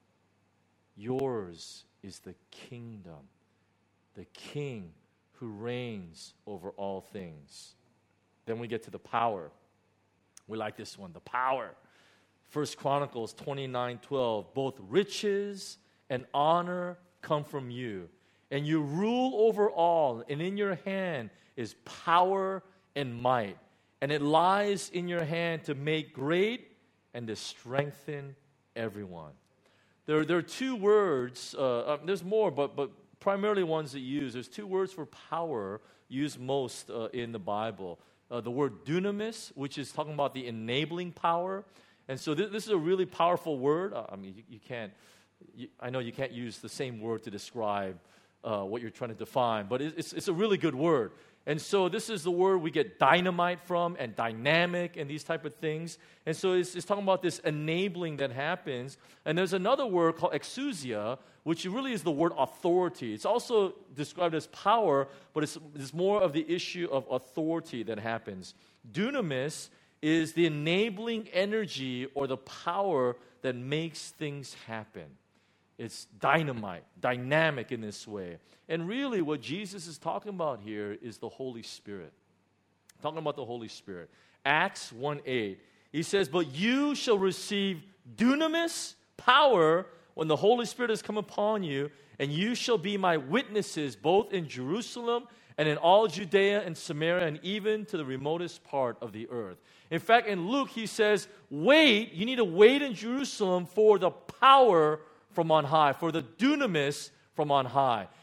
S1: Yours is the kingdom, the king who reigns over all things. Then we get to the power. We like this one, the power. First Chronicles twenty-nine twelve, both riches and honor come from you, and you rule over all, and in your hand is power and might, and it lies in your hand to make great and to strengthen everyone. There, there are two words, uh, uh, there's more, but but primarily ones that use. There's two words for power used most uh, in the Bible. Uh, the word dunamis, which is talking about the enabling power. And so th- this is a really powerful word. Uh, I mean, you, you can't, you, I know you can't use the same word to describe uh, what you're trying to define, but it, it's, it's a really good word. And so this is the word we get dynamite from, and dynamic, and these type of things. And so it's, it's talking about this enabling that happens. And there's another word called exousia, which really is the word authority. It's also described as power, but it's, it's more of the issue of authority that happens. Dunamis is the enabling energy or the power that makes things happen. It's dynamite, dynamic in this way. And really what Jesus is talking about here is the Holy Spirit. Talking about the Holy Spirit. Acts one eight. He says, but you shall receive dunamis, power, when the Holy Spirit has come upon you, and you shall be my witnesses both in Jerusalem and in all Judea and Samaria and even to the remotest part of the earth. In fact, in Luke, he says, wait, you need to wait in Jerusalem for the power from on high, for the dunamis from on high.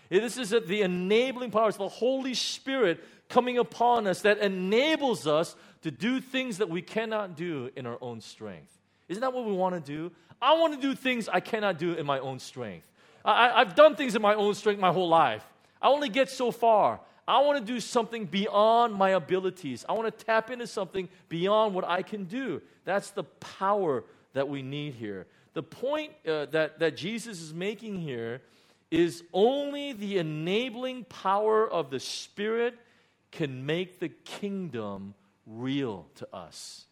S1: This is the enabling power. It's the Holy Spirit coming upon us that enables us to do things that we cannot do in our own strength. Isn't that what we want to do? I want to do things I cannot do in my own strength. I, I've done things in my own strength my whole life. I only get so far. I want to do something beyond my abilities. I want to tap into something beyond what I can do. That's the power that we need here. The point uh, that, that Jesus is making here is only the enabling power of the Spirit can make the kingdom real to us.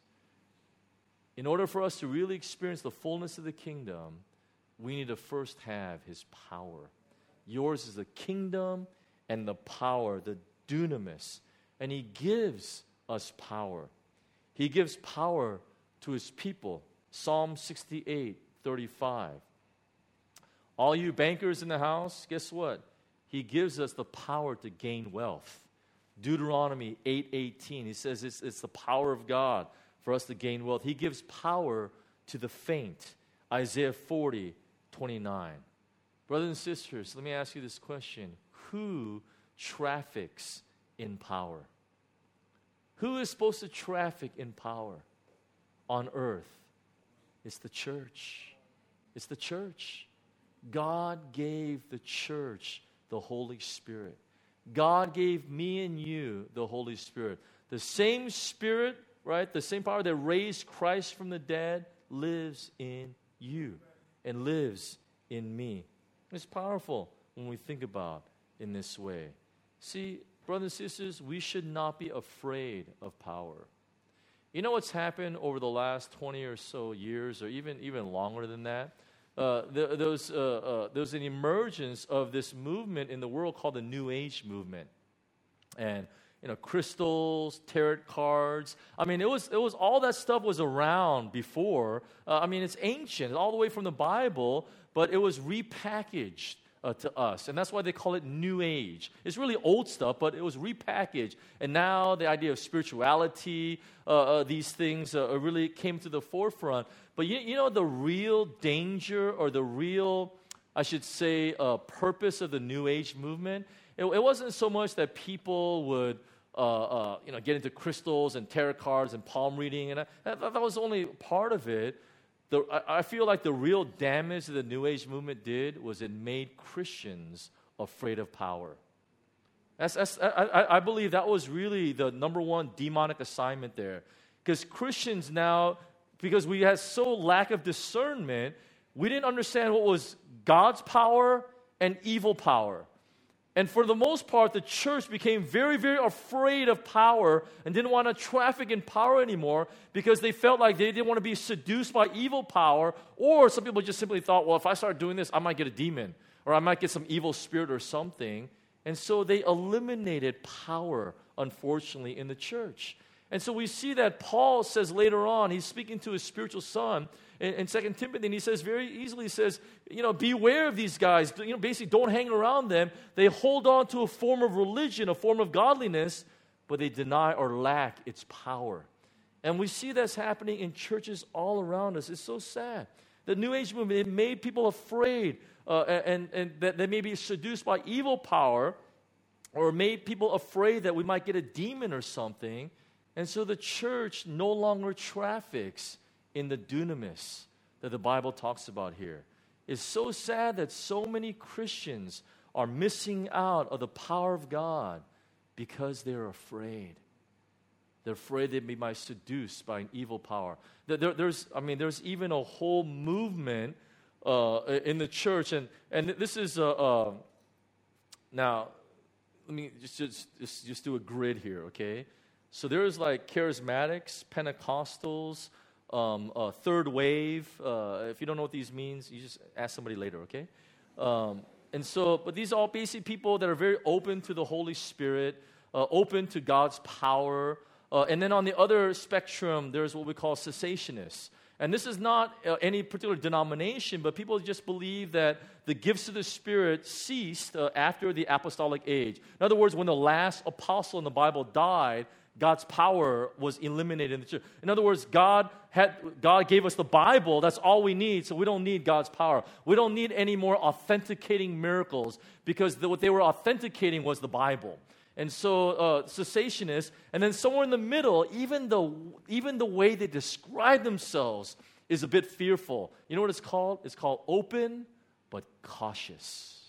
S1: In order for us to really experience the fullness of the kingdom, we need to first have His power. Yours is the kingdom and the power, the dunamis. And He gives us power. He gives power to His people. Psalm sixty-eight, thirty-five. All you bankers in the house, guess what? He gives us the power to gain wealth. Deuteronomy eight eighteen, He says it's, it's the power of God for us to gain wealth. He gives power to the faint. Isaiah forty, twenty-nine. Brothers and sisters, let me ask you this question. Who traffics in power? Who is supposed to traffic in power on earth? It's the church. It's the church. God gave the church the Holy Spirit. God gave me and you the Holy Spirit. The same Spirit, right, the same power that raised Christ from the dead lives in you and lives in me. It's powerful when we think about in this way. See, brothers and sisters, we should not be afraid of power. You know what's happened over the last twenty or so years, or even, even longer than that? Uh, there, there, was, uh, uh, there was an emergence of this movement in the world called the New Age movement. And, you know, crystals, tarot cards. I mean, it was, it was all that stuff was around before. Uh, I mean, it's ancient, all the way from the Bible, but it was repackaged uh, to us. And that's why they call it New Age. It's really old stuff, but it was repackaged. And now the idea of spirituality, uh, uh, these things uh, really came to the forefront. But you, you know the real danger, or the real, I should say, uh, purpose of the New Age movement? It, it wasn't so much that people would uh, uh, you know, get into crystals and tarot cards and palm reading, and I, that, that was only part of it. The, I, I feel like the real damage that the New Age movement did was it made Christians afraid of power. That's, that's, I, I believe that was really the number one demonic assignment there. Because Christians now, because we had so lack of discernment, we didn't understand what was God's power and evil power. And for the most part, the church became very, very afraid of power and didn't want to traffic in power anymore because they felt like they didn't want to be seduced by evil power, or some people just simply thought, well, if I start doing this, I might get a demon, or I might get some evil spirit or something. And so they eliminated power, unfortunately, in the church. And so we see that Paul says later on, he's speaking to his spiritual son in, in Second Timothy, and he says very easily, he says, you know, beware of these guys. You know, basically, don't hang around them. They hold on to a form of religion, a form of godliness, but they deny or lack its power. And we see that's happening in churches all around us. It's so sad. The New Age movement, it made people afraid, uh, and, and that they may be seduced by evil power, or made people afraid that we might get a demon or something. And so the church no longer traffics in the dunamis that the Bible talks about here. It's so sad that so many Christians are missing out of the power of God because they're afraid. They're afraid they may be seduced by an evil power. There, there's, I mean, there's even a whole movement uh, in the church, and and this is uh, uh, now. Let me just, just just just do a grid here, okay? So there's like charismatics, Pentecostals, um, uh, third wave. Uh, if you don't know what these means, you just ask somebody later, okay? Um, and so, but these are all basic people that are very open to the Holy Spirit, uh, open to God's power. Uh, and then on the other spectrum, there's what we call cessationists. And this is not uh, any particular denomination, but people just believe that the gifts of the Spirit ceased uh, after the apostolic age. In other words, when the last apostle in the Bible died, God's power was eliminated in the church. In other words, God had God gave us the Bible. That's all we need, so we don't need God's power. We don't need any more authenticating miracles because the, what they were authenticating was the Bible. And so uh, cessationists, and then somewhere in the middle, even the, even the way they describe themselves is a bit fearful. You know what it's called? It's called open but cautious.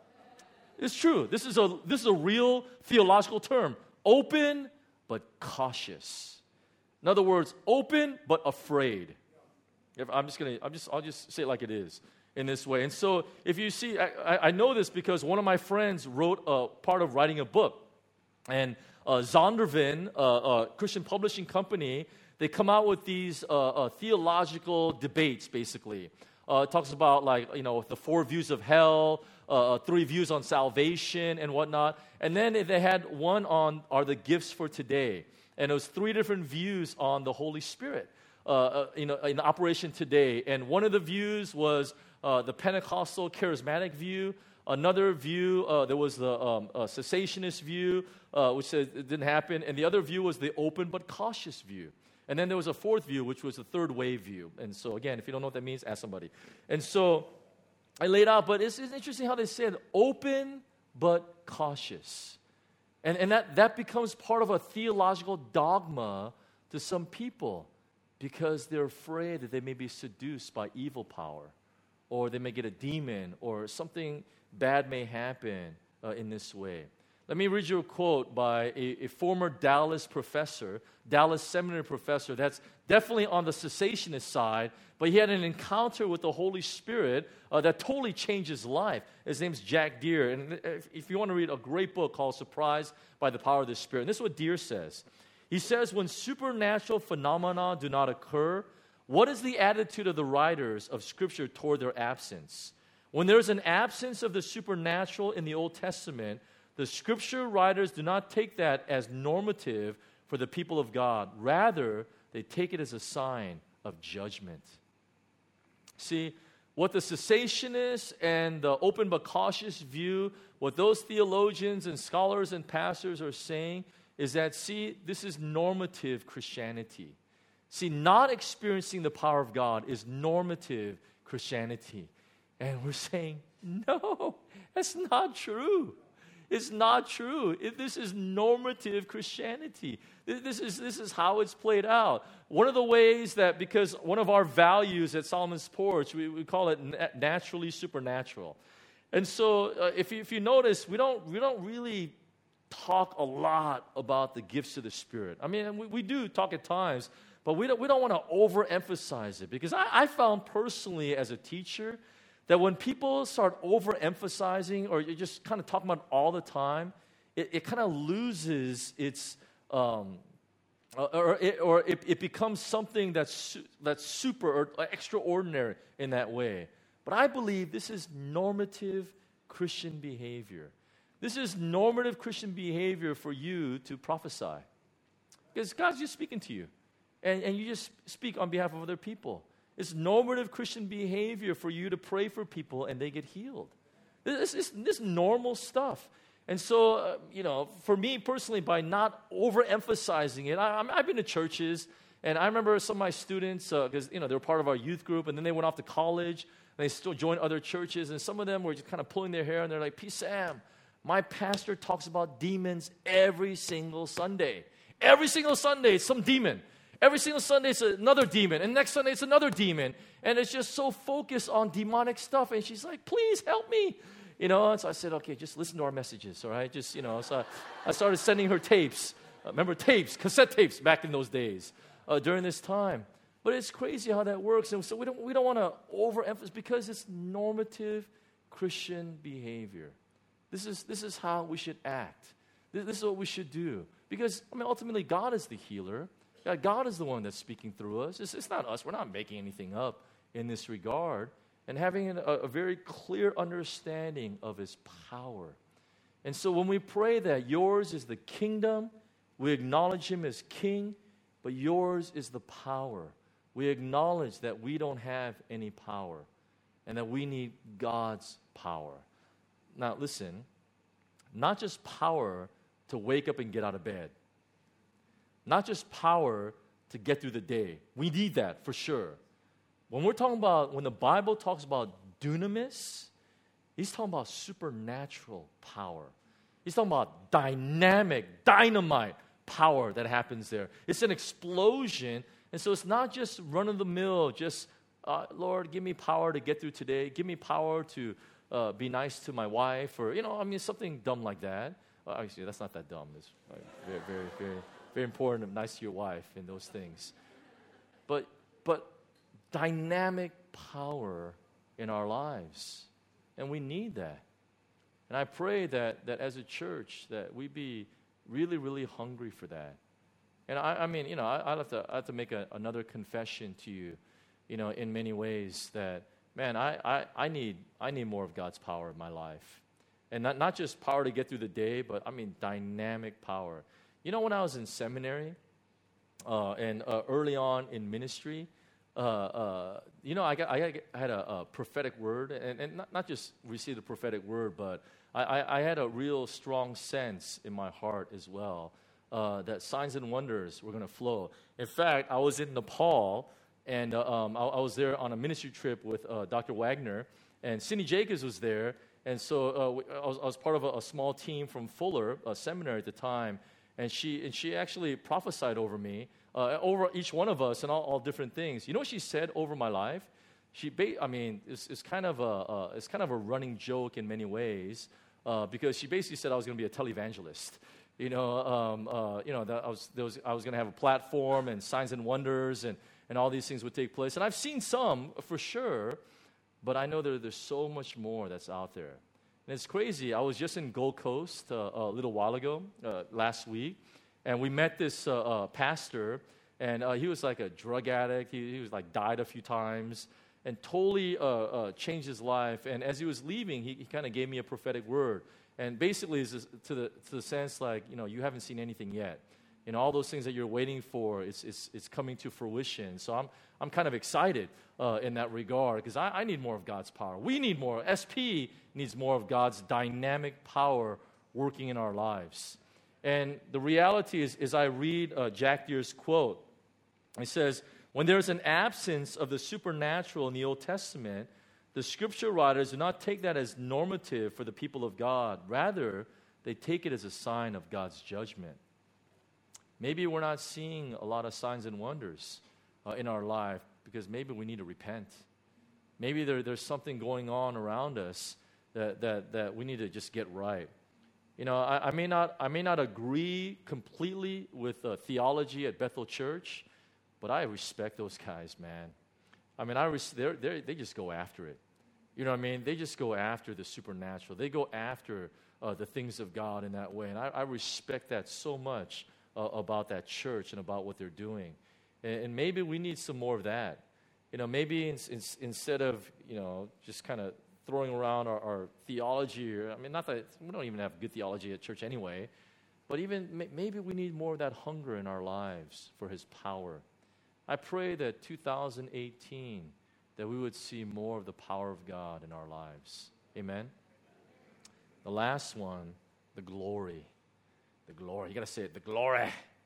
S1: It's true. This is a, this is a real theological term. Open but cautious. In other words, open but afraid. If I'm just gonna, I'm just, I'll just say it like it is in this way. And so, if you see, I, I know this because one of my friends wrote a part of writing a book, and uh, Zondervan, uh, uh, Christian publishing company, they come out with these uh, uh, theological debates. Basically, uh, it talks about like you know the four views of hell. Uh, three views on salvation and whatnot. And then they had one on are the gifts for today. And it was three different views on the Holy Spirit uh, uh, you know, in operation today. And one of the views was uh, the Pentecostal charismatic view. Another view, uh, there was the um, uh, cessationist view, uh, which said it didn't happen. And the other view was the open but cautious view. And then there was a fourth view, which was the third wave view. And so, again, if you don't know what that means, ask somebody. And so I laid out, but it's, it's interesting how they said open but cautious. And, and that, that becomes part of a theological dogma to some people because they're afraid that they may be seduced by evil power, or they may get a demon, or something bad may happen uh, in this way. Let me read you a quote by a, a former Dallas professor, Dallas Seminary professor, that's definitely on the cessationist side, but he had an encounter with the Holy Spirit uh, that totally changed his life. His name's Jack Deere, and if, if you want to read a great book called Surprised by the Power of the Spirit, and this is what Deere says. He says, when supernatural phenomena do not occur, what is the attitude of the writers of Scripture toward their absence? When there's an absence of the supernatural in the Old Testament, the Scripture writers do not take that as normative for the people of God. Rather, they take it as a sign of judgment. See, what the cessationists and the open but cautious view, what those theologians and scholars and pastors are saying is that, see, this is normative Christianity. See, not experiencing the power of God is normative Christianity. And we're saying, no, that's not true. It's not true. It, this is normative Christianity. This is, this is how it's played out. One of the ways that, because one of our values at Solomon's Porch, we, we call it na- naturally supernatural. And so uh, if, you, if you notice, we don't, we don't really talk a lot about the gifts of the Spirit. I mean, we, we do talk at times, but we don't, we don't want to overemphasize it. Because I, I found personally as a teacher that when people start overemphasizing or you're just kind of talking about all the time, it, it kind of loses its, um, or, it, or it, it becomes something that's, su- that's super or extraordinary in that way. But I believe this is normative Christian behavior. This is normative Christian behavior for you to prophesy. Because God's just speaking to you. And, and you just speak on behalf of other people. It's normative Christian behavior for you to pray for people and they get healed. This is this normal stuff. And so, uh, you know, for me personally, by not overemphasizing it, I, I've been to churches, and I remember some of my students, because, uh, you know, they were part of our youth group, and then they went off to college, and they still joined other churches, and some of them were just kind of pulling their hair, and they're like, P. Sam, my pastor talks about demons every single Sunday. Every single Sunday, it's some demon. Every single Sunday, it's another demon. And next Sunday, it's another demon. And it's just so focused on demonic stuff. And she's like, please help me. You know, and so I said, okay, just listen to our messages, all right? Just, you know, so I, I started sending her tapes. Uh, remember tapes, cassette tapes back in those days uh, during this time. But it's crazy how that works. And so we don't, we don't want to overemphasize because it's normative Christian behavior. This is, this is how we should act. This, this is what we should do. Because, I mean, ultimately, God is the healer. God is the one that's speaking through us. It's, it's not us. We're not making anything up in this regard. And having a, a very clear understanding of His power. And so when we pray that yours is the kingdom, we acknowledge Him as King, but yours is the power. We acknowledge that we don't have any power and that we need God's power. Now, listen, not just power to wake up and get out of bed, not just power to get through the day. We need that for sure. When we're talking about, when the Bible talks about dunamis, he's talking about supernatural power. He's talking about dynamic, dynamite power that happens there. It's an explosion, and so it's not just run-of-the-mill, just, uh, Lord, give me power to get through today. Give me power to uh, be nice to my wife, or, you know, I mean, something dumb like that. Uh, actually, that's not that dumb. It's uh, very, very, very, very important to be nice to your wife and those things. But, but dynamic power in our lives, and we need that. And I pray that, that as a church, that we be really, really hungry for that. And I, I mean, you know, I, I have to, I have to make a, another confession to you, you know, in many ways that, man, I, I, I need, I need more of God's power in my life. And not, not just power to get through the day, but I mean dynamic power. You know, when I was in seminary uh, and uh, early on in ministry, uh, uh, you know, I, got, I, got, I had a, a prophetic word, and, and not, not just received a prophetic word, but I, I, I had a real strong sense in my heart as well uh, that signs and wonders were going to flow. In fact, I was in Nepal, and uh, um, I, I was there on a ministry trip with uh, Doctor Wagner, and Cindy Jacobs was there. And so uh, I, was, I was part of a, a small team from Fuller, a seminary at the time, and she and she actually prophesied over me, uh, over each one of us, and all, all different things. You know what she said over my life? She, ba- I mean, it's, it's kind of a uh, it's kind of a running joke in many ways, uh, because she basically said I was going to be a televangelist. You know, um, uh, you know that I was there was I was going to have a platform, and signs and wonders, and and all these things would take place. And I've seen some for sure. But I know that there's so much more that's out there. And it's crazy. I was just in Gold Coast uh, a little while ago, uh, last week, and we met this uh, uh, pastor, and uh, he was like a drug addict. He, he was like died a few times and totally uh, uh, changed his life. And as he was leaving, he, he kind of gave me a prophetic word. And basically, it's to the to the sense like, you know, you haven't seen anything yet. You know, all those things that you're waiting for, it's it's, it's coming to fruition. So I'm I'm kind of excited uh, in that regard because I, I need more of God's power. We need more. S P needs more of God's dynamic power working in our lives. And the reality is, as I read uh, Jack Deere's quote, it says, when there's an absence of the supernatural in the Old Testament, the scripture writers do not take that as normative for the people of God. Rather, they take it as a sign of God's judgment. Maybe we're not seeing a lot of signs and wonders uh, in our life because maybe we need to repent. Maybe there, there's something going on around us that, that, that we need to just get right. You know, I, I may not I may not agree completely with uh, theology at Bethel Church, but I respect those guys, man. I mean, I res- they're, they're, they just go after it. You know what I mean? They just go after the supernatural. They go after uh, the things of God in that way, and I, I respect that so much. Uh, about that church and about what they're doing. And, and maybe we need some more of that. You know, maybe in, in, instead of, you know, just kind of throwing around our, our theology, or, I mean, not that, we don't even have good theology at church anyway, but even may, maybe we need more of that hunger in our lives for His power. I pray that two thousand eighteen, that we would see more of the power of God in our lives. Amen? The last one, the glory. The glory. You got to say it. The glory.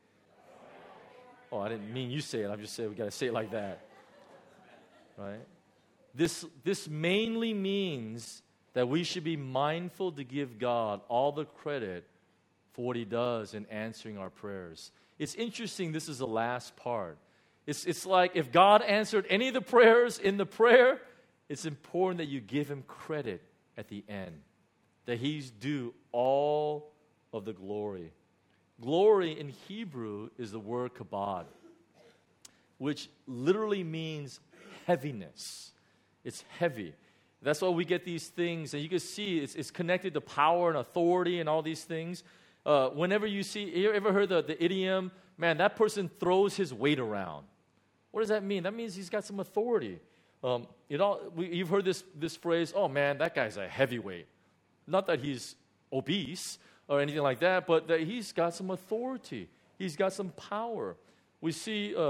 S1: Oh, I didn't mean you say it. I'm just saying we got to say it like that. Right? This, this mainly means that we should be mindful to give God all the credit for what He does in answering our prayers. It's interesting, this is the last part. It's, it's like if God answered any of the prayers in the prayer, it's important that you give Him credit at the end, that He's due all of the glory. Glory in Hebrew is the word kabod, which literally means heaviness. It's heavy. That's why we get these things, and you can see it's, it's connected to power and authority and all these things. Uh, whenever you see, you ever heard the, the idiom, man, that person throws his weight around. What does that mean? That means he's got some authority. Um, you know, we, you've heard this, this phrase, oh man, that guy's a heavyweight. Not that he's obese or anything like that, but that he's got some authority. He's got some power. We see uh,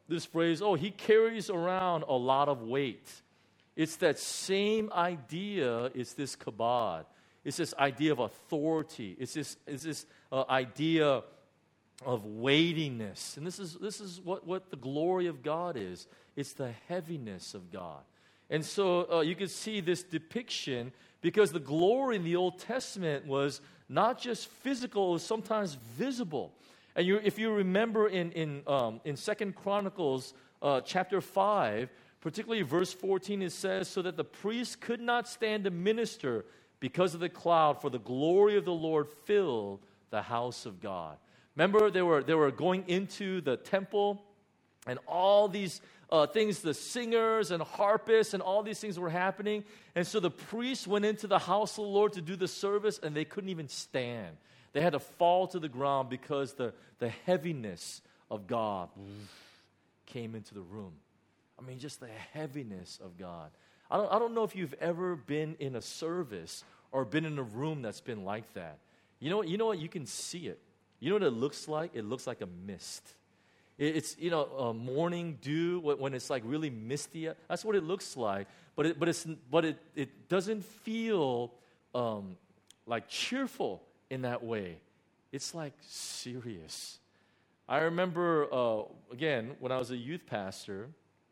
S1: this phrase, oh, he carries around a lot of weight. It's that same idea. It's this kabod. It's this idea of authority. It's this, it's this uh, idea of weightiness. And this is, this is what, what the glory of God is. It's the heaviness of God. And so uh, you can see this depiction because the glory in the Old Testament was not just physical, it was sometimes visible. And you, if you remember in, in, um, in Second Chronicles uh, chapter five, particularly verse fourteen, it says, so that the priest could not stand to minister because of the cloud, for the glory of the Lord filled the house of God. Remember, they were, they were going into the temple, and all these uh, things, the singers and harpists and all these things were happening. And so the priests went into the house of the Lord to do the service, and they couldn't even stand. They had to fall to the ground because the, the heaviness of God came into the room. I mean, just the heaviness of God. I don't, I don't know if you've ever been in a service or been in a room that's been like that. You know what? You know what? You can see it. You know what it looks like? It looks like a mist. It, it's, you know, uh, morning dew when it's like really misty. That's what it looks like. But it, but it's, but it, it doesn't feel um, like cheerful in that way. It's like serious. I remember, uh, again, when I was a youth pastor,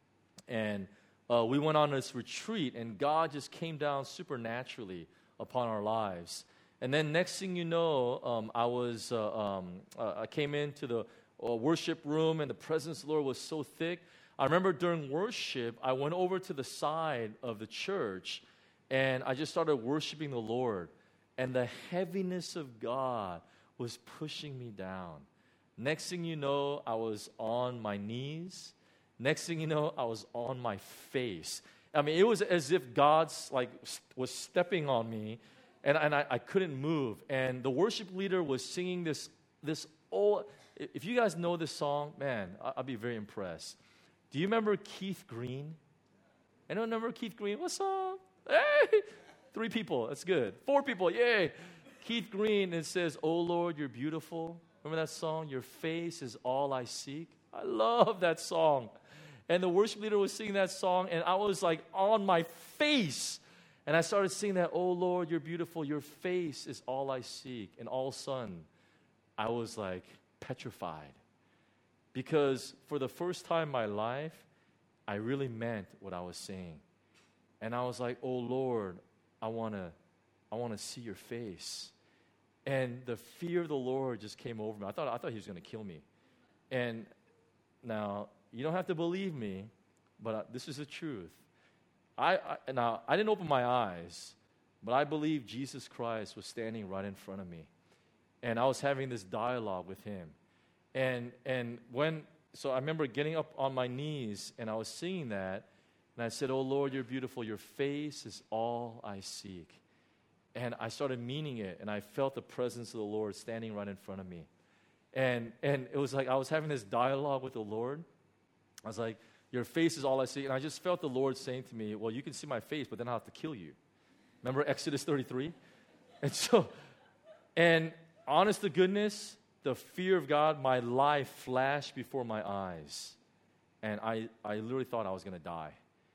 S1: and uh, we went on this retreat, and God just came down supernaturally upon our lives. And then next thing you know, um, I was uh, um, uh, I came into the uh, worship room, and the presence of the Lord was so thick. I remember during worship, I went over to the side of the church, and I just started worshiping the Lord. And the heaviness of God was pushing me down. Next thing you know, I was on my knees. Next thing you know, I was on my face. I mean, it was as if God's like was stepping on me, and, and I, I couldn't move. And the worship leader was singing this, this old, if you guys know this song, man, I, I'll be very impressed. Do you remember Keith Green? Anyone remember Keith Green? What song? Hey! Three people, that's good. Four people, yay! Keith Green, it says, "Oh Lord, you're beautiful." Remember that song? Your face is all I seek. I love that song. And the worship leader was singing that song, and I was like on my face. And I started singing that, "Oh Lord, you're beautiful. Your face is all I seek." And all of a sudden, I was like petrified. Because for the first time in my life, I really meant what I was saying. And I was like, "Oh Lord, I want to I want to see your face." And the fear of the Lord just came over me. I thought I thought he was going to kill me. And now, you don't have to believe me, but uh, this is the truth. I, I now I didn't open my eyes, but I believe Jesus Christ was standing right in front of me. And I was having this dialogue with him. And and when so I remember getting up on my knees, and I was singing that. And I said, "Oh Lord, you're beautiful. Your face is all I seek." And I started meaning it, and I felt the presence of the Lord standing right in front of me. And and it was like I was having this dialogue with the Lord. I was like, "Your face is all I see." And I just felt the Lord saying to me, "Well, you can see my face, but then I'll have to kill you." Remember Exodus thirty-three? And so, and honest to goodness, the fear of God, my life flashed before my eyes. And I, I literally thought I was going to die.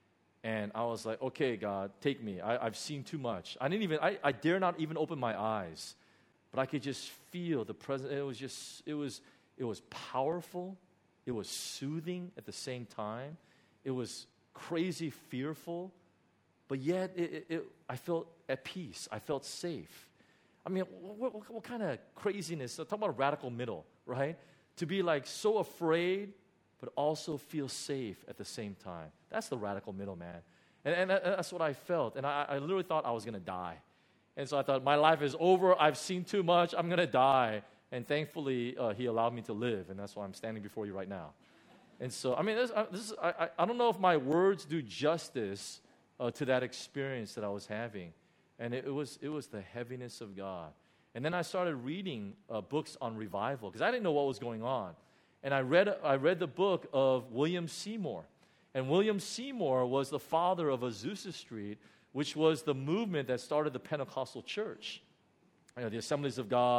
S1: And I was like, "Okay, God, take me. I, I've seen too much." I didn't even, I, I dare not even open my eyes. But I could just feel the presence. It was just, it was, it was powerful. It was soothing at the same time. It was crazy fearful. But yet, it, it, it, I felt at peace. I felt safe. I mean, what, what, what kind of craziness? Talk about a radical middle, right? To be like so afraid, but also feel safe at the same time. That's the radical middle, man. And, and that's what I felt. And I, I literally thought I was going to die. And so I thought, my life is over. I've seen too much. I'm going to die. And thankfully, uh, he allowed me to live. And that's why I'm standing before you right now. And so, I mean, this, uh, this is, I, I don't know if my words do justice uh, to that experience that I was having. And it, it was it was the heaviness of God. And then I started reading uh, books on revival because I didn't know what was going on. And I read I read the book of William Seymour. And William Seymour was the father of Azusa Street, which was the movement that started the Pentecostal church. You know, the Assemblies of God,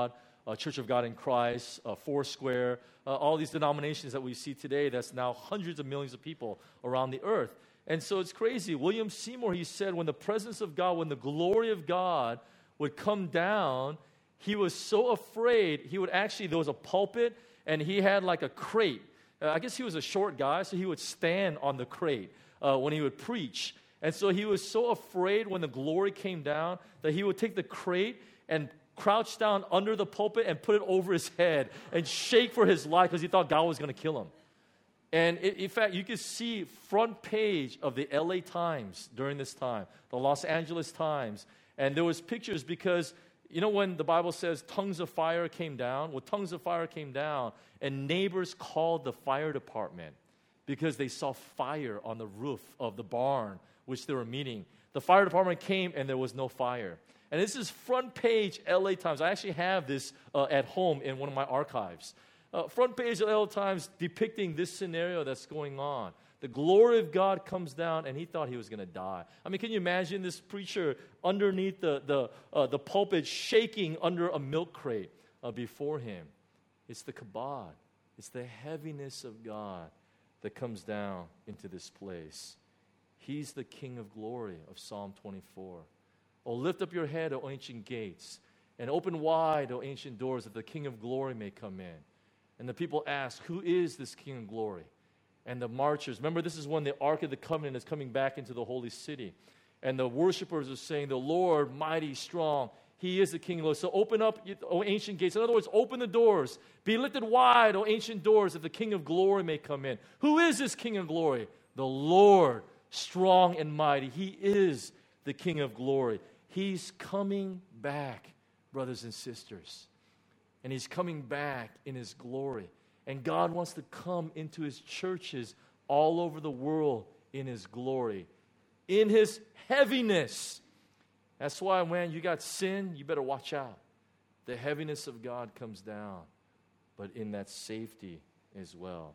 S1: uh, Church of God in Christ, uh, Foursquare, uh, all these denominations that we see today that's now hundreds of millions of people around the earth. And so it's crazy. William Seymour, he said, when the presence of God, when the glory of God would come down, he was so afraid, he would actually, there was a pulpit, and he had like a crate. Uh, I guess he was a short guy, so he would stand on the crate uh, when he would preach. And so he was so afraid when the glory came down that he would take the crate and crouch down under the pulpit and put it over his head and shake for his life because he thought God was going to kill him. And it, in fact, you could see front page of the L A Times during this time, the Los Angeles Times. And there was pictures because, you know, when the Bible says tongues of fire came down, well, tongues of fire came down, and neighbors called the fire department because they saw fire on the roof of the barn which they were meeting. The fire department came, and there was no fire. And this is front page L A Times. I actually have this uh, at home in one of my archives. Uh, front page of L A Times depicting this scenario that's going on. The glory of God comes down, and he thought he was going to die. I mean, can you imagine this preacher underneath the, the, uh, the pulpit shaking under a milk crate uh, before him? It's the kabod. It's the heaviness of God that comes down into this place. He's the King of glory of Psalm twenty-four. Oh, lift up your head, O ancient gates, and open wide, O ancient doors, that the King of glory may come in. And the people ask, who is this King of glory? And the marchers, remember this is when the Ark of the Covenant is coming back into the holy city. And the worshipers are saying, the Lord, mighty, strong, he is the King of glory. So open up, O ancient gates. In other words, open the doors. Be lifted wide, O ancient doors, that the King of glory may come in. Who is this King of glory? The Lord, strong and mighty. He is the King of glory. He's coming back, brothers and sisters. And he's coming back in his glory. And God wants to come into his churches all over the world in his glory, in his heaviness. That's why when you got sin, you better watch out. The heaviness of God comes down, but in that safety as well.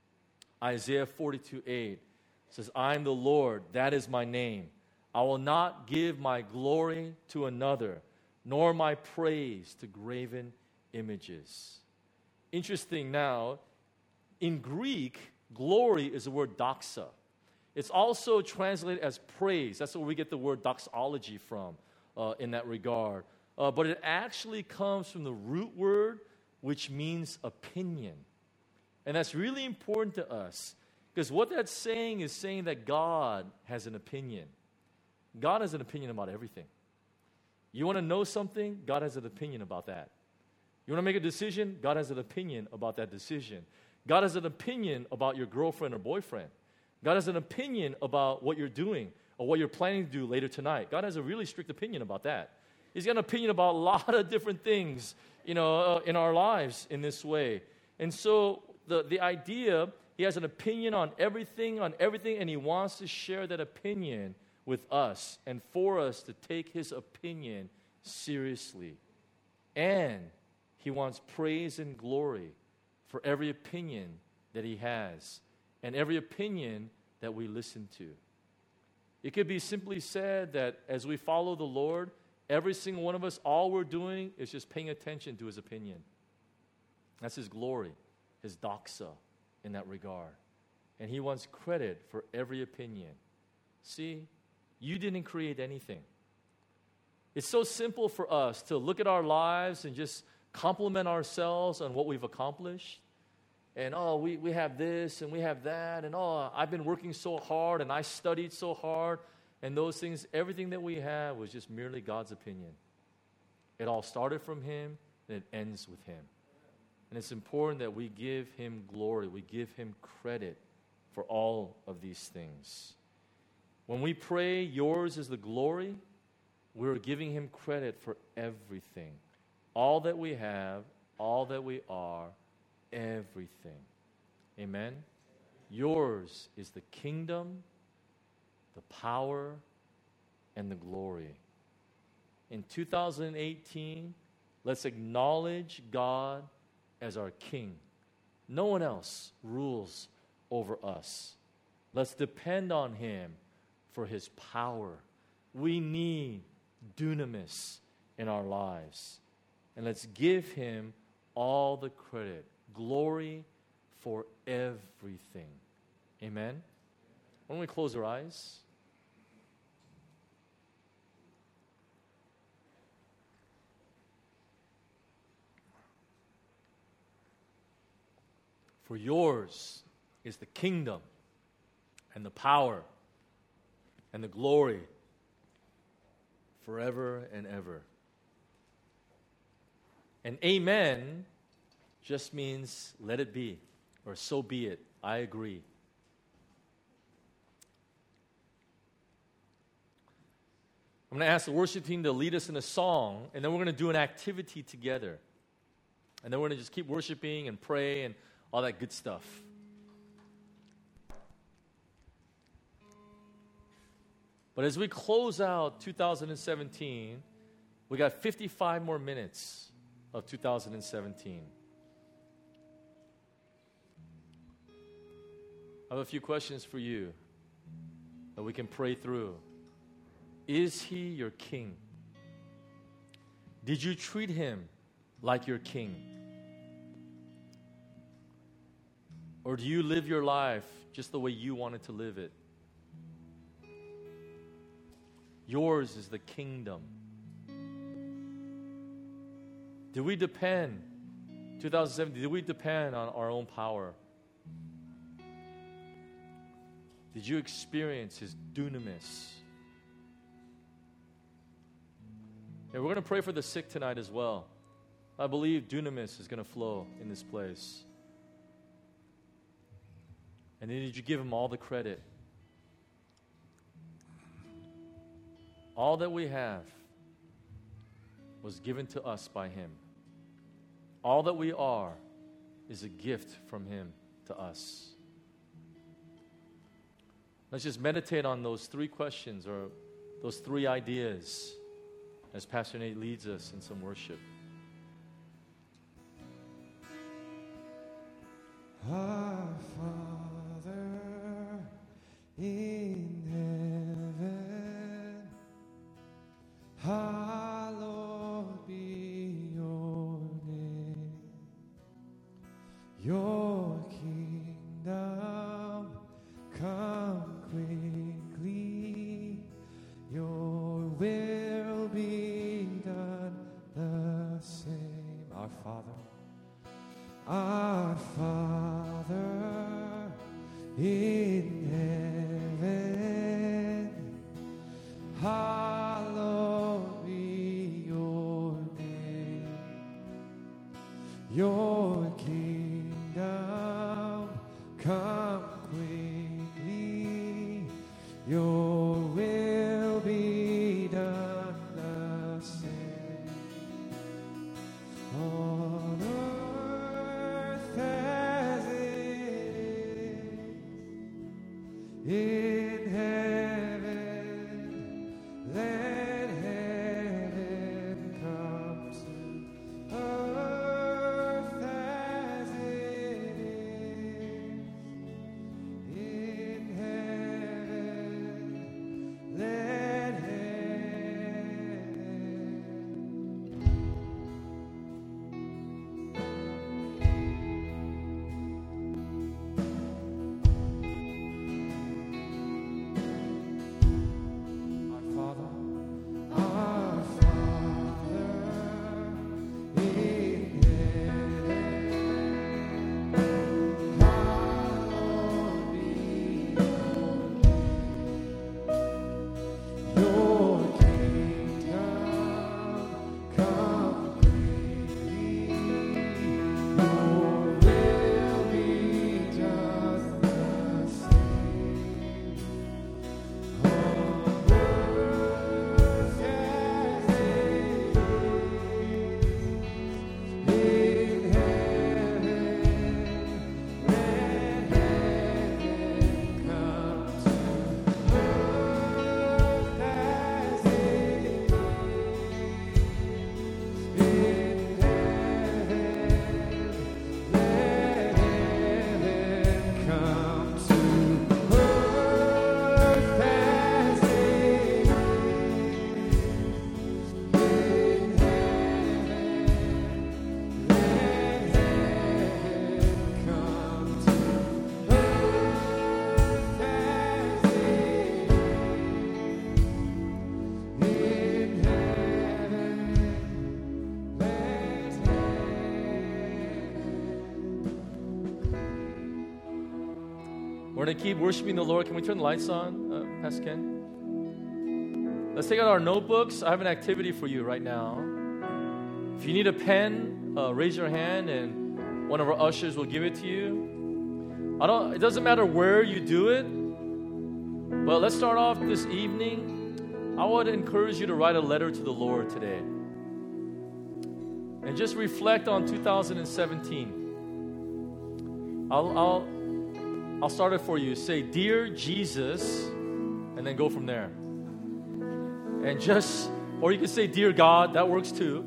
S1: Isaiah forty-two eight says, I am the Lord, that is my name. I will not give my glory to another, nor my praise to graven images. Interesting now, in Greek, glory is the word doxa. It's also translated as praise. That's where we get the word doxology from uh, in that regard. Uh, but it actually comes from the root word, which means opinion. And that's really important to us, because what that's saying is saying that God has an opinion. God has an opinion about everything. You want to know something? God has an opinion about that. You want to make a decision? God has an opinion about that decision. God has an opinion about your girlfriend or boyfriend. God has an opinion about what you're doing or what you're planning to do later tonight. God has a really strict opinion about that. He's got an opinion about a lot of different things, you know, uh, in our lives in this way. And so the, the idea, he has an opinion on everything, on everything, and he wants to share that opinion with us and for us to take his opinion seriously. And he wants praise and glory for every opinion that he has and every opinion that we listen to. It could be simply said that as we follow the Lord, every single one of us, all we're doing is just paying attention to his opinion. That's his glory, his doxa in that regard. And he wants credit for every opinion. See, you didn't create anything. It's so simple for us to look at our lives and just compliment ourselves on what we've accomplished. And, oh, we, we have this and we have that. And, oh, I've been working so hard and I studied so hard. And those things, everything that we have was just merely God's opinion. It all started from him and it ends with him. And it's important that we give him glory. We give him credit for all of these things. When we pray, yours is the glory, we're giving him credit for everything. All that we have, all that we are, everything. Amen? Yours is the kingdom, the power, and the glory. In two thousand eighteen, let's acknowledge God as our King. No one else rules over us. Let's depend on him for his power. We need dunamis in our lives. And let's give him all the credit, glory for everything. Amen? Why don't we close our eyes? For yours is the kingdom and the power and the glory forever and ever. And amen just means let it be, or so be it. I agree. I'm going to ask the worship team to lead us in a song, and then we're going to do an activity together. And then we're going to just keep worshiping and pray and all that good stuff. But as we close out two thousand seventeen, we got fifty-five more minutes of two thousand seventeen. I have a few questions for you that we can pray through. Is he your king? Did you treat him like your king? Or do you live your life just the way you wanted to live it? Yours is the kingdom. Did we depend, twenty seventeen, did we depend on our own power? Did you experience his dunamis? And we're going to pray for the sick tonight as well. I believe dunamis is going to flow in this place. And then did you give him all the credit? All that we have was given to us by him. All that we are is a gift from him to us. Let's just meditate on those three questions or those three ideas as Pastor Nate leads us in some worship.
S2: Our Father in heaven, hallowed be your name. Your kingdom come quickly. Your will be done the same. Our Father, our Father in heaven, hallowed be your name. Your kingdom come quickly. Your will be done the same on earth as it is in heaven. Let heaven come to earth as it is in heaven. Let Our Father, our Father in heaven, hallowed be your kingdom come quickly. Your will be done the same on earth as it is in heaven. Let heaven come to earth as it is in heaven. Let heaven come to earth as it is in heaven.
S1: We're going to keep worshiping the Lord. Can we turn the lights on, uh, Pastor Ken? Let's take out our notebooks. I have an activity for you right now. If you need a pen, uh, raise your hand and one of our ushers will give it to you. I don't, it doesn't matter where you do it, but let's start off this evening. I would encourage you to write a letter to the Lord today. And just reflect on two thousand seventeen. I'll, I'll, I'll start it for you. Say, "Dear Jesus," and then go from there. And just, or you can say, "Dear God," that works too.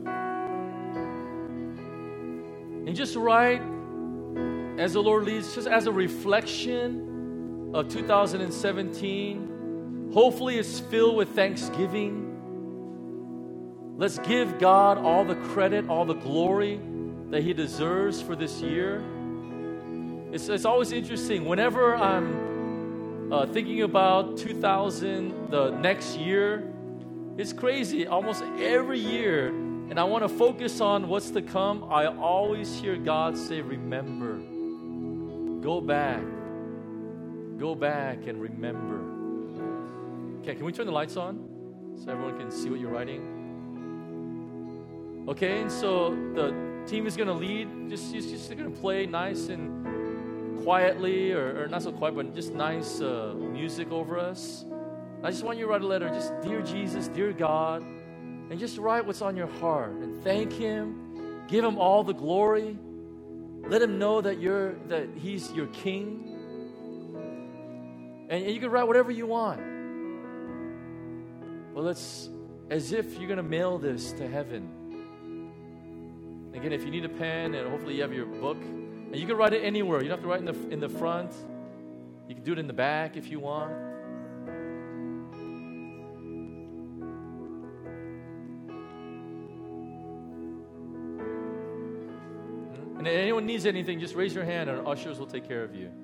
S1: And just write as the Lord leads, just as a reflection of two thousand seventeen. Hopefully it's filled with thanksgiving. Let's give God all the credit, all the glory that He deserves for this year. It's, it's always interesting. Whenever I'm uh, thinking about two thousand, the next year, it's crazy. Almost every year, and I want to focus on what's to come, I always hear God say, "Remember. Go back. Go back and remember." Okay, can we turn the lights on so everyone can see what you're writing? Okay, and so the team is going to lead. Just, just, just going to play nice and quietly, or, or not so quiet, but just nice uh, music over us. I just want you to write a letter. Just, "Dear Jesus, dear God," and just write what's on your heart and thank Him. Give Him all the glory. Let Him know that you're that He's your King. And, and you can write whatever you want. Well, it's as if you're going to mail this to heaven. Again, if you need a pen, and hopefully you have your book, and you can write it anywhere. You don't have to write in the in the front. You can do it in the back if you want. And if anyone needs anything, just raise your hand, and our ushers will take care of you.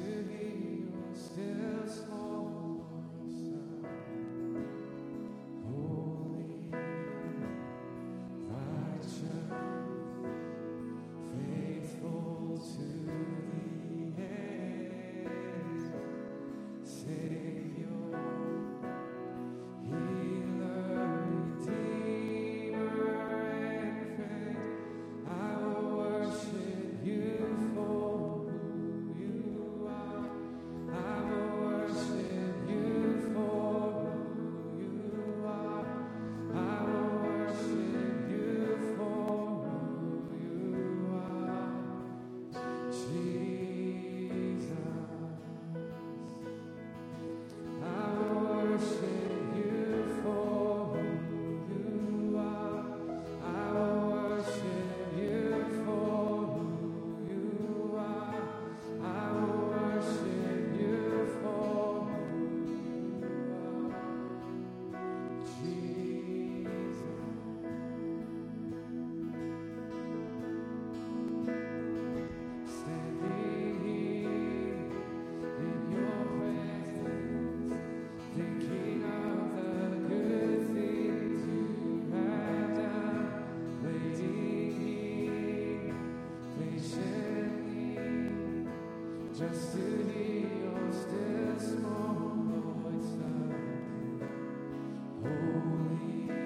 S2: Just to hear your still small voice sound, holy,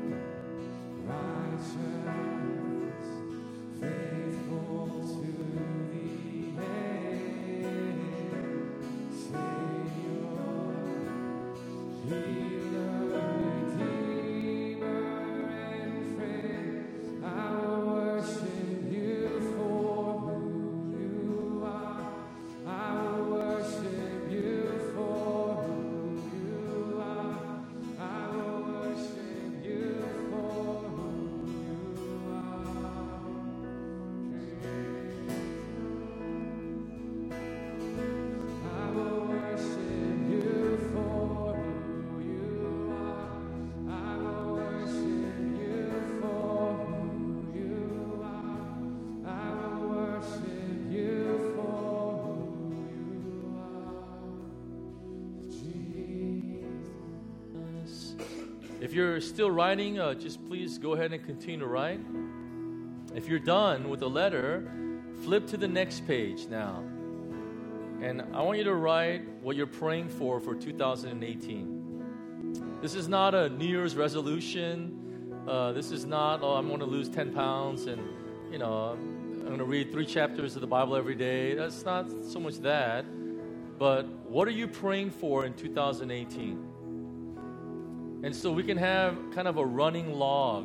S2: righteous, faithful to the end, Savior, healer, redeemer, and friend. I will worship you for who you are. I will worship you for who you are. I will worship you for who you are. I will worship you for who you are. I will worship you for who you are. I will worship you for who you are. Jesus.
S1: If you're still writing, uh, just please go ahead and continue to write. If you're done with the letter, flip to the next page now. And I want you to write what you're praying for for two thousand eighteen. This is not a New Year's resolution. Uh, this is not, oh, I'm going to lose ten pounds and, you know, I'm going to read three chapters of the Bible every day. That's not so much that. But what are you praying for in two thousand eighteen? And so we can have kind of a running log.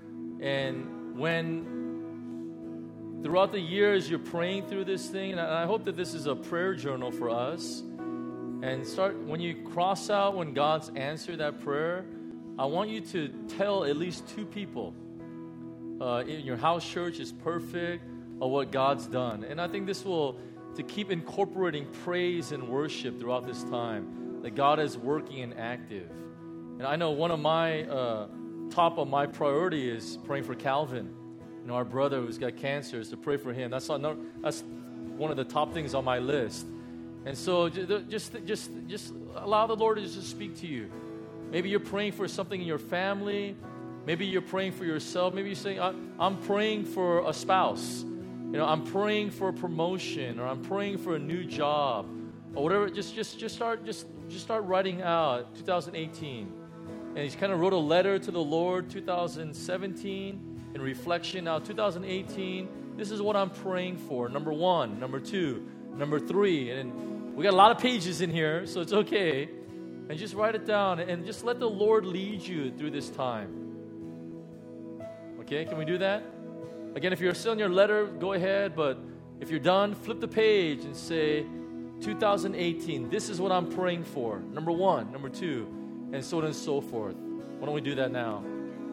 S1: And when throughout the years you're praying through this thing, and I hope that this is a prayer journal for us. And start when you cross out when God's answered that prayer, I want you to tell at least two people uh, in your house church is perfect of what God's done. And I think this will, to keep incorporating praise and worship throughout this time, that God is working and active. And I know one of my, uh, top of my priority is praying for Calvin. You know, our brother who's got cancer, is to pray for him. That's, not, that's one of the top things on my list. And so ju- just, just, just allow the Lord to just speak to you. Maybe you're praying for something in your family. Maybe you're praying for yourself. Maybe you're saying, I'm praying for a spouse. You know, I'm praying for a promotion, or I'm praying for a new job, or whatever. Just, just, just start, just, just start writing out two thousand eighteen. And he kind of wrote a letter to the Lord, two thousand seventeen, in reflection. Now, two thousand eighteen, this is what I'm praying for. Number one, number two, number three. And we got a lot of pages in here, so it's okay. And just write it down and just let the Lord lead you through this time. Okay, can we do that? Again, if you're still in your letter, go ahead. But if you're done, flip the page and say, two thousand eighteen, this is what I'm praying for. Number one, number two, and so on and so forth. Why don't we do that now?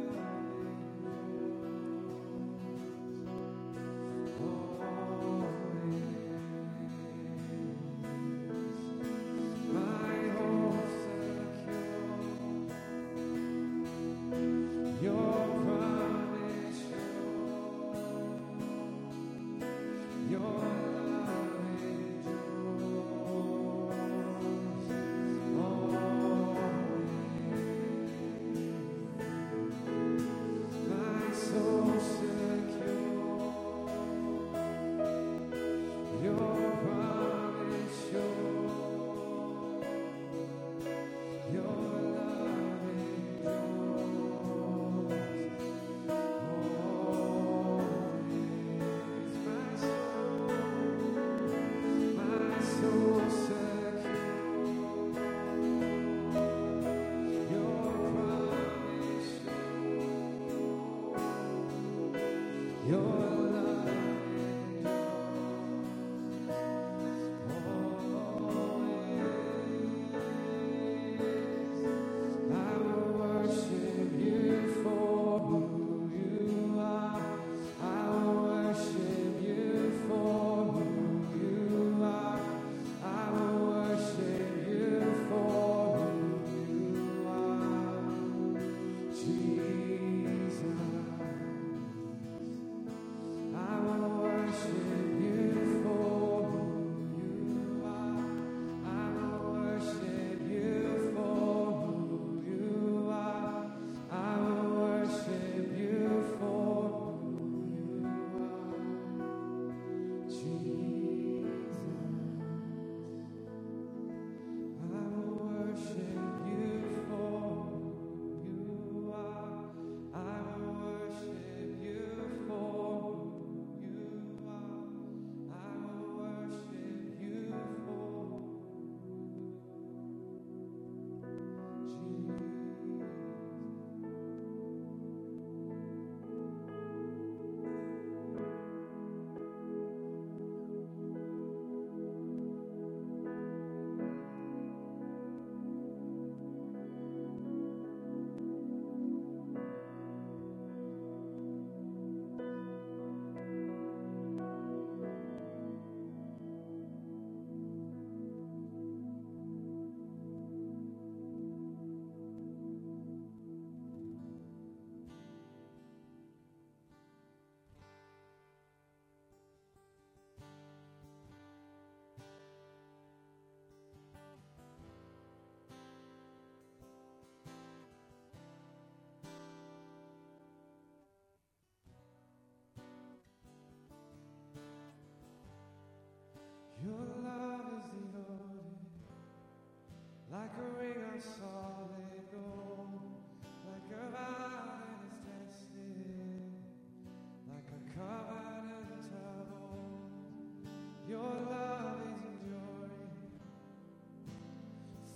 S2: My hope secure, your promise sure, your love endures.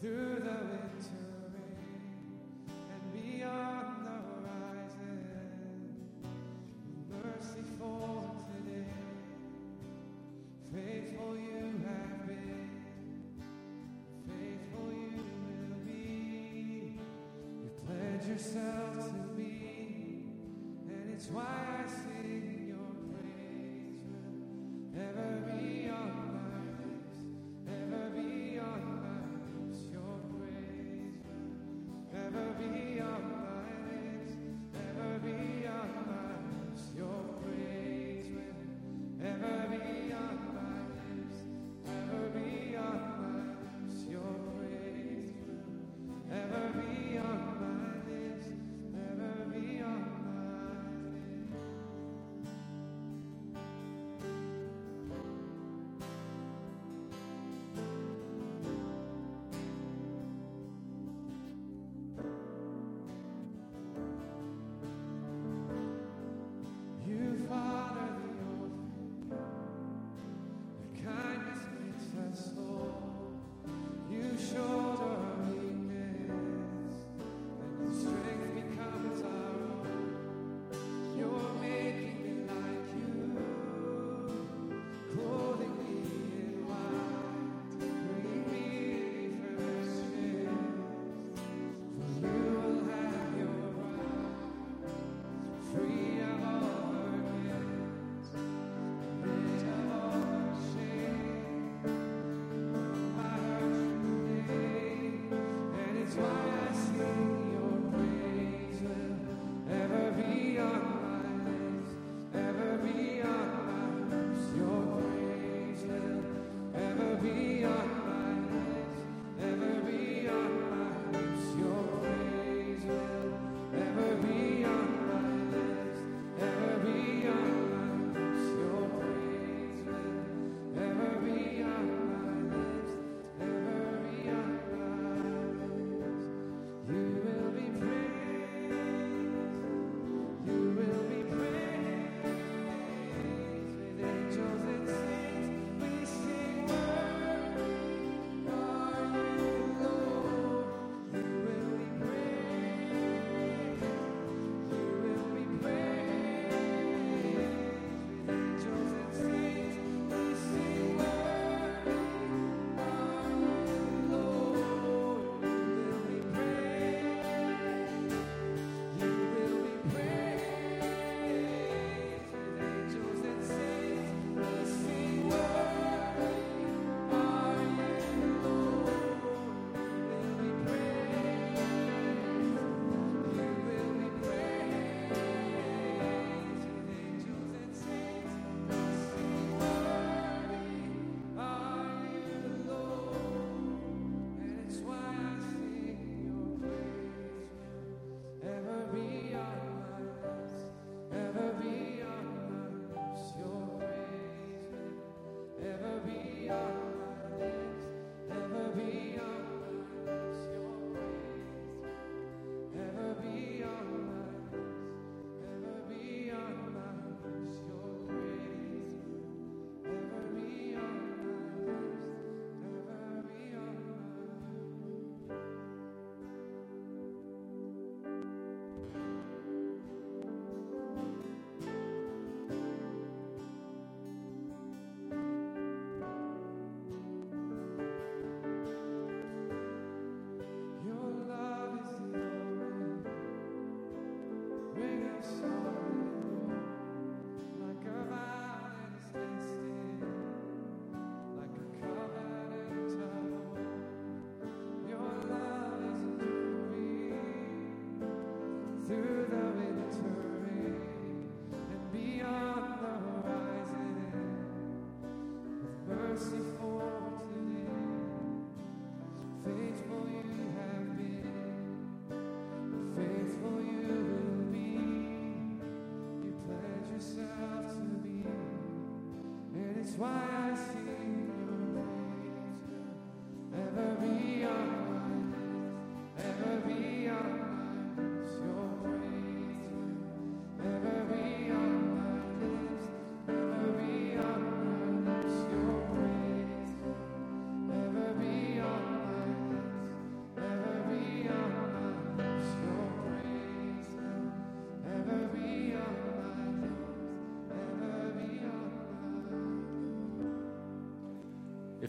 S2: through the winter rain and beyond the horizon. Merciful today, faithful you have been, faithful you will be. You pledge yourself to me, and it's why I sing your praise will ever be on my lips, ever be on my lips. Your praise will ever be on my lips, ever be on my lips. Your praise will ever be on my lips, ever be on my lips. Your praise will ever be on my lips, ever be on my lips.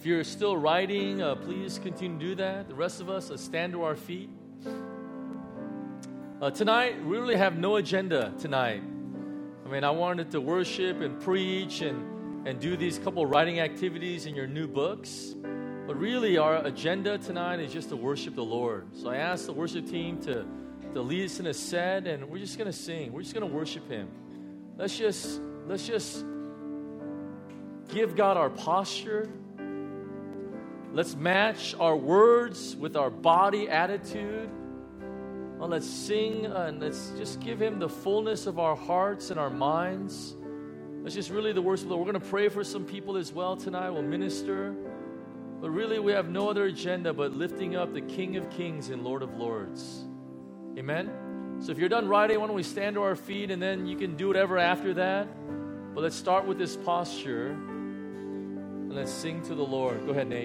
S1: If you're still writing, uh, please continue to do that. The rest of us, let's stand to our feet. Uh, tonight, we really have no agenda tonight. I mean, I wanted to worship and preach and, and do these couple writing activities in your new books. But really, our agenda tonight is just to worship the Lord. So I asked the worship team to, to lead us in a set, and we're just going to sing. We're just going to worship Him. Let's just, let's just give God our posture. Let's match our words with our body attitude. Well, let's sing uh, and let's just give Him the fullness of our hearts and our minds. Let's just really the worship. We're going to pray for some people as well tonight. We'll minister. But really, we have no other agenda but lifting up the King of Kings and Lord of Lords. Amen? So if you're done writing, why don't we stand to our feet, and then you can do whatever after that. But let's start with this posture, and let's sing to the Lord. Go ahead, Nate.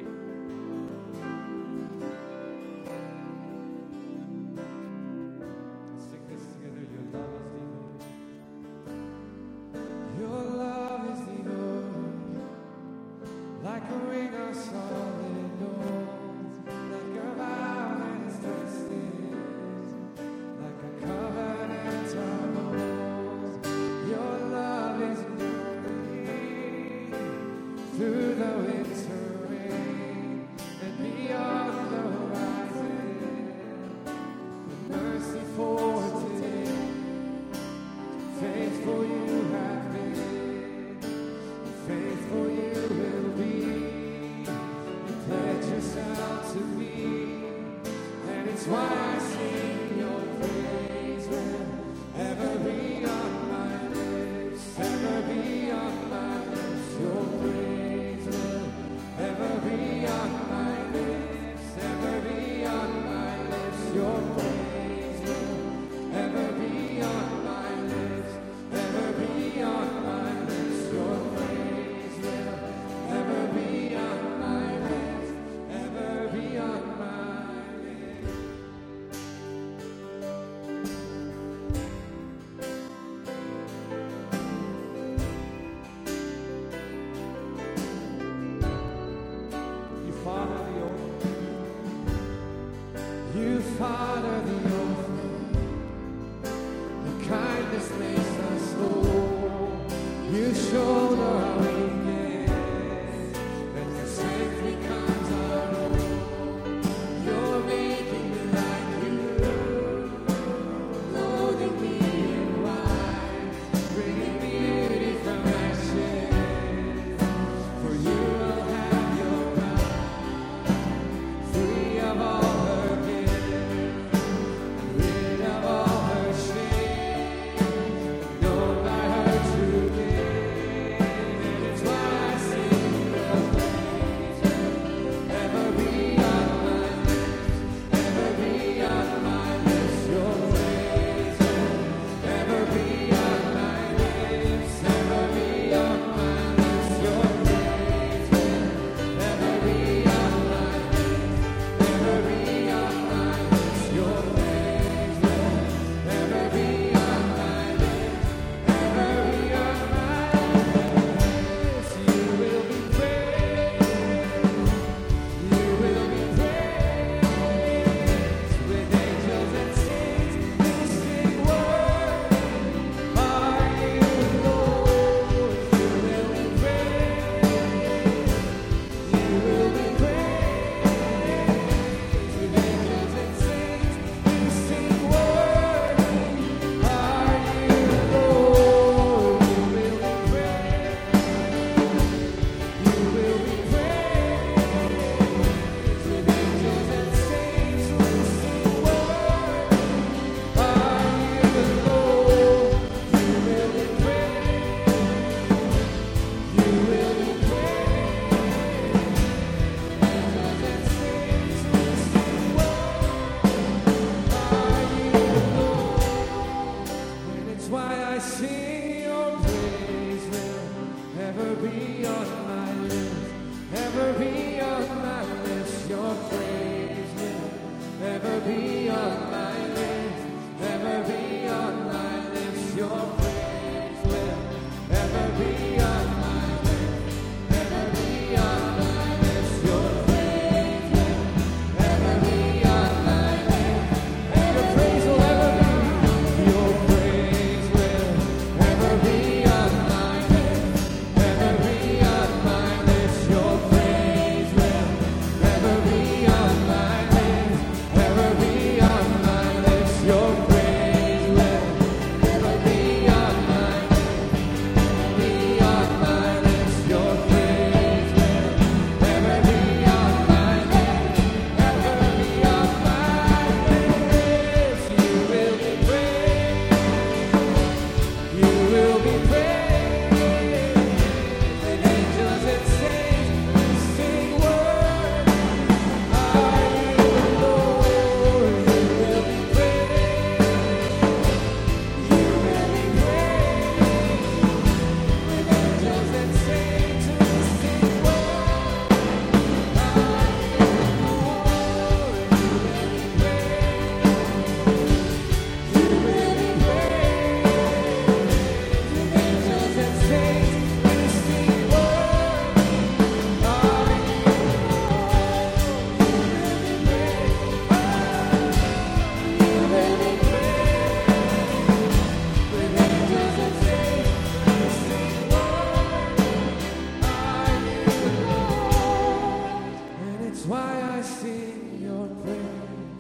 S2: why I sing your praise.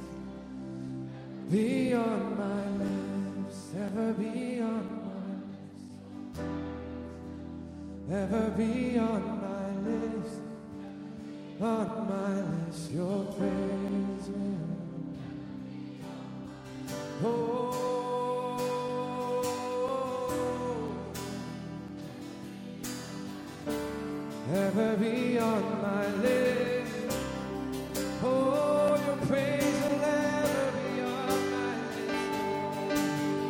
S2: Be on my lips, ever be on my lips. Ever be on my lips, on my lips, your praise will. Oh, ever be on my lips. Oh, your praise will ever be on my lips.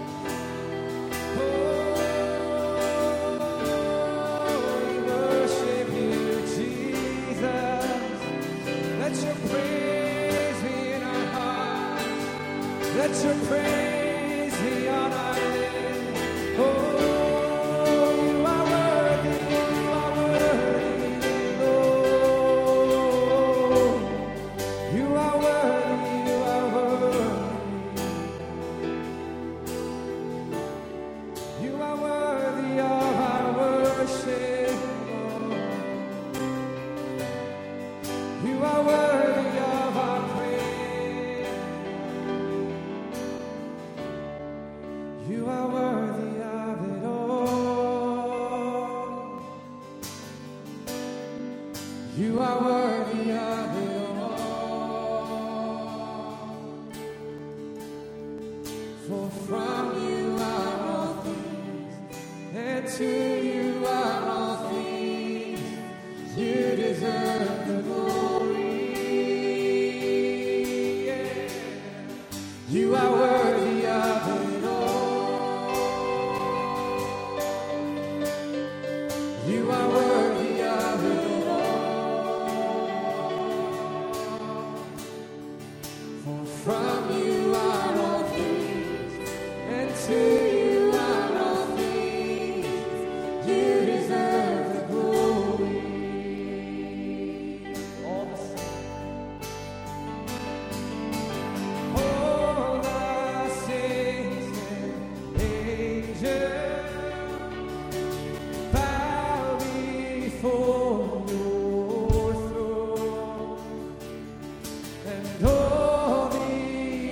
S2: Oh, we worship you, Jesus. Let your praise be in our hearts. Let your praise be on our lips. Oh, you are worthy, you are worthy, Lord. You are worthy, you are worthy. You are worthy of our worship, Lord. You are worthy of our praise. You are worthy of it all. You are worthy of it all. For from you are all things, and to you are all things. You deserve the glory. Yeah. You are worthy of it all. You are worthy of it all. For from you are all things, and to you are all things. You deserve the glory. All the all the saints and angels bow before your throne, and all the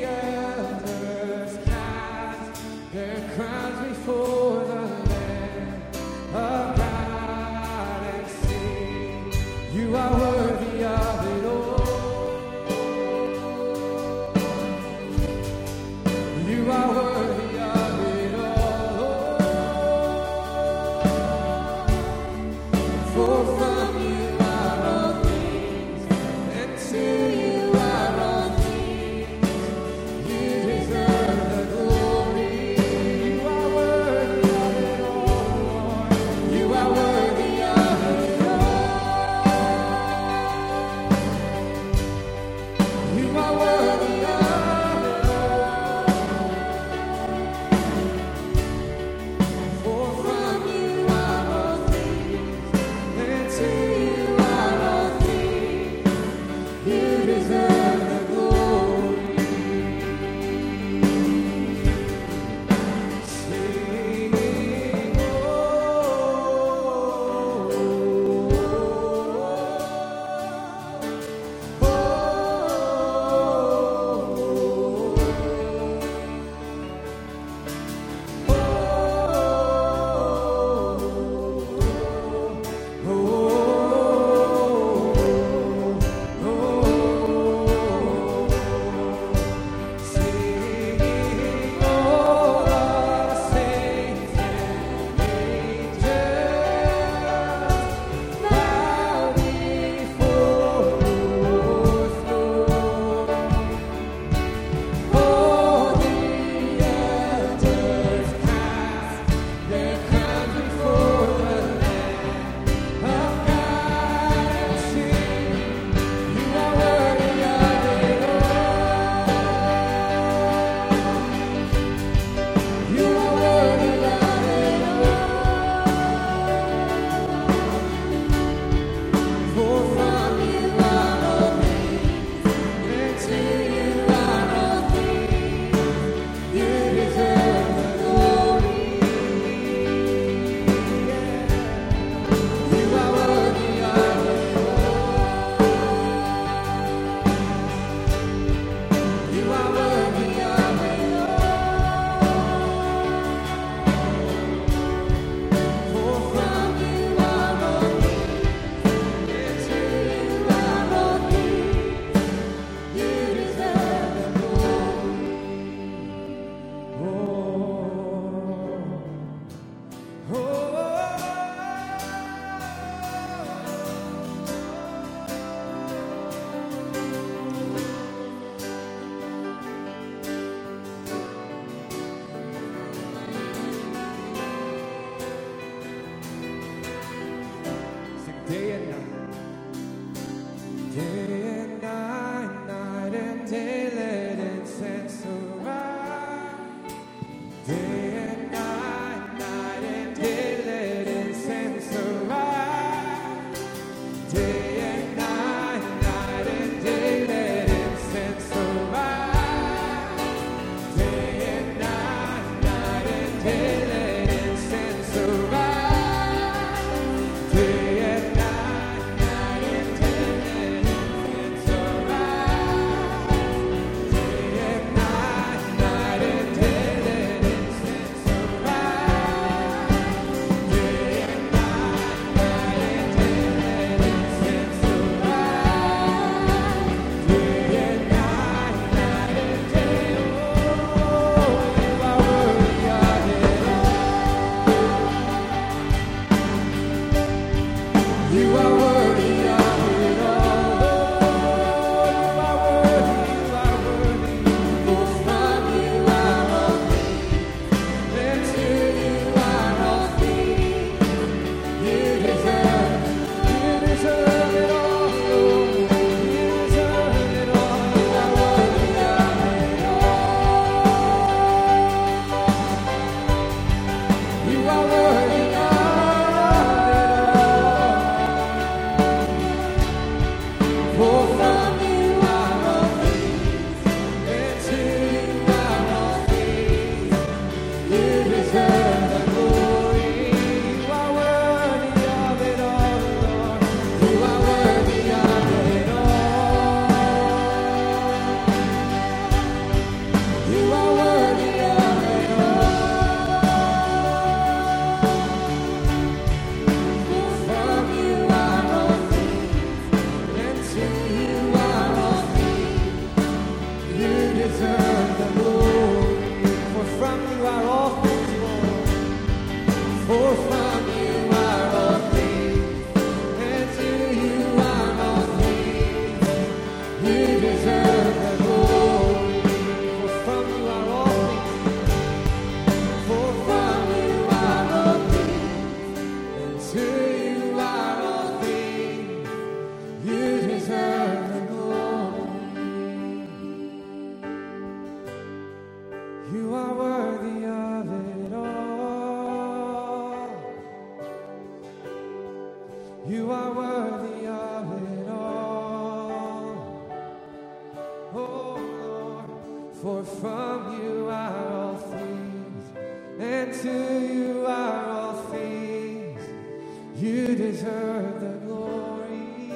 S2: For from you are all things, and to you are all things. You deserve the glory.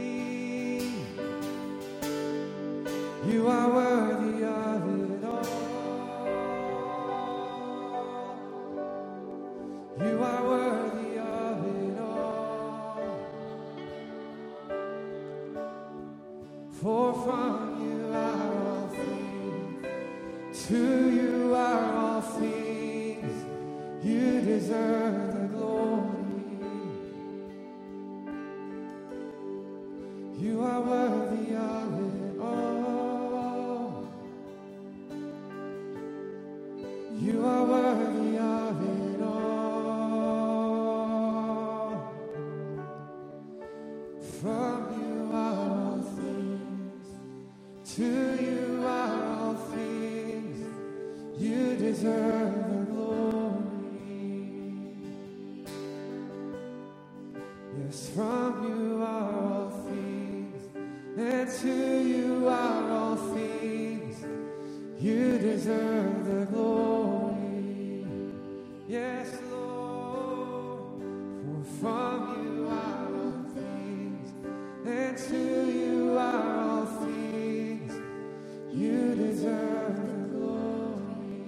S2: You are worthy of it all. You are worthy of it all. For from you are all things, to you are all things. You deserve the glory. You are worthy of it all. You are worthy of it all. From you are all things, to you are all things. You deserve the glory. Yes, from you are all things, and to you are all things. You deserve the glory. Yes, Lord. For from you are all things, and to you are all things. You deserve the glory.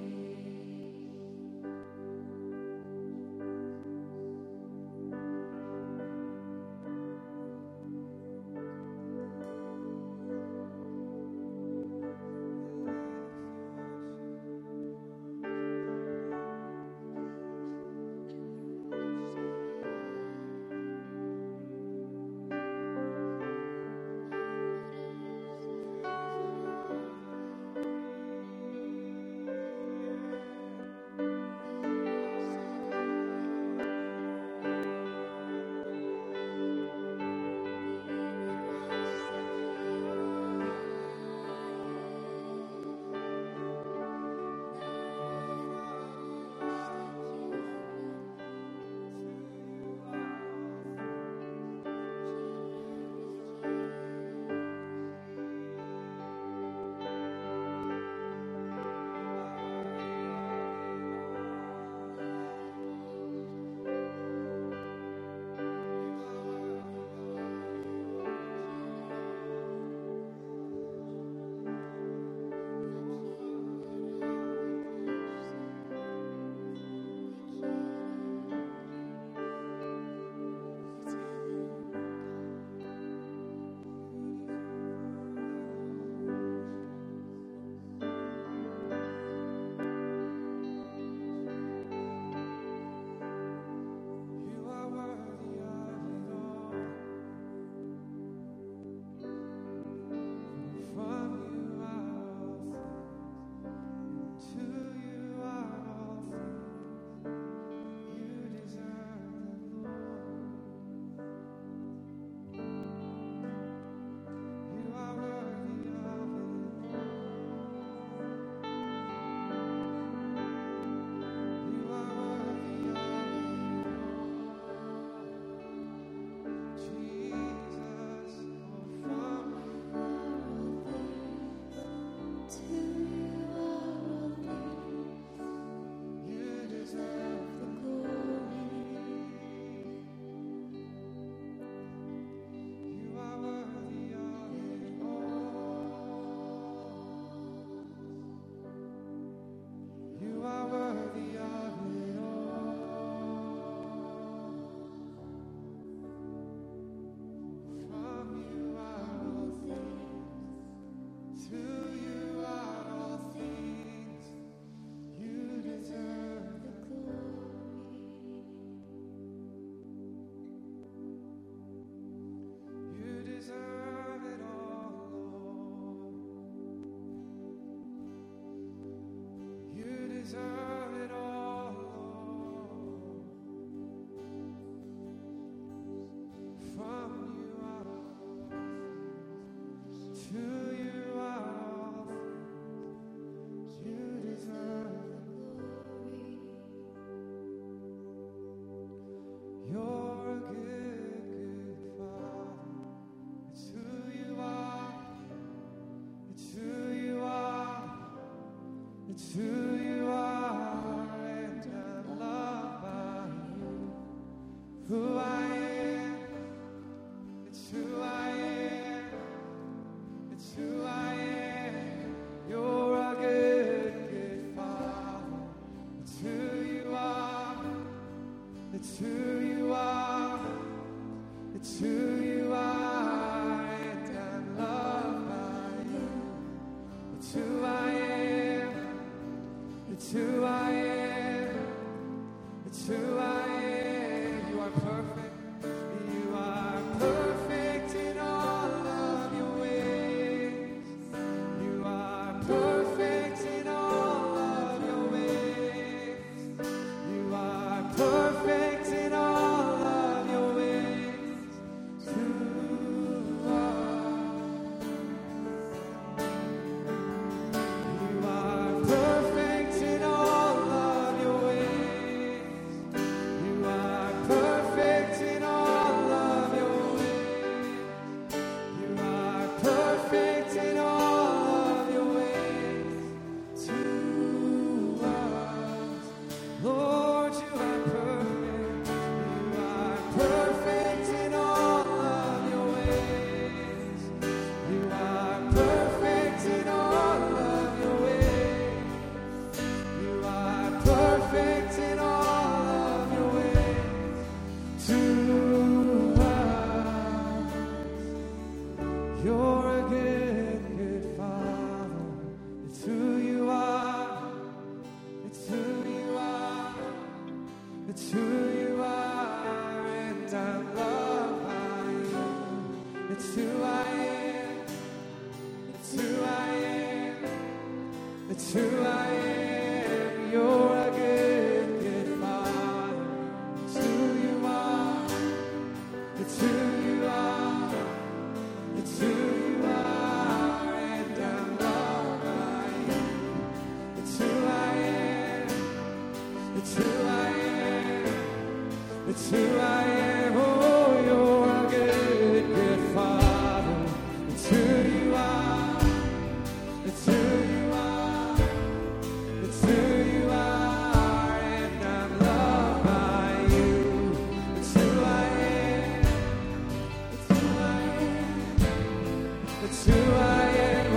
S2: It's who you are, and I'm loved by you. Who I am, it's who I am. It's who I am. You're a good, good Father. It's who you are. It's who you are. It's who you are, and I'm loved by you. It's who I am. It's who I am. It's who I am. You are perfect. You are perfect in all of your ways. You are perfect in all of your ways. You are perfect in all of your ways. To us. You are perfect in all of your ways. You are perfect in all of your ways. You are perfect in all of your ways to us. Lord, you are perfect. You are perfect in all of your ways. You are perfect in all of your ways. You are perfect in all of your ways to us. You're a good, good Father. It's who you are. It's who you are. It's who you are, and I'm loved by you. It's who I am. It's who I am. It's who I am. You're a good, good Father. It's who you are. It's who you are. It's who you are, and I'm loved by you. It's who I am. It's who I am. It's who I am. Oh, you're a good, good Father. It's who you are. It's who you are. It's who you are, and I'm loved by you. It's who I am. It's who I am. It's who I am.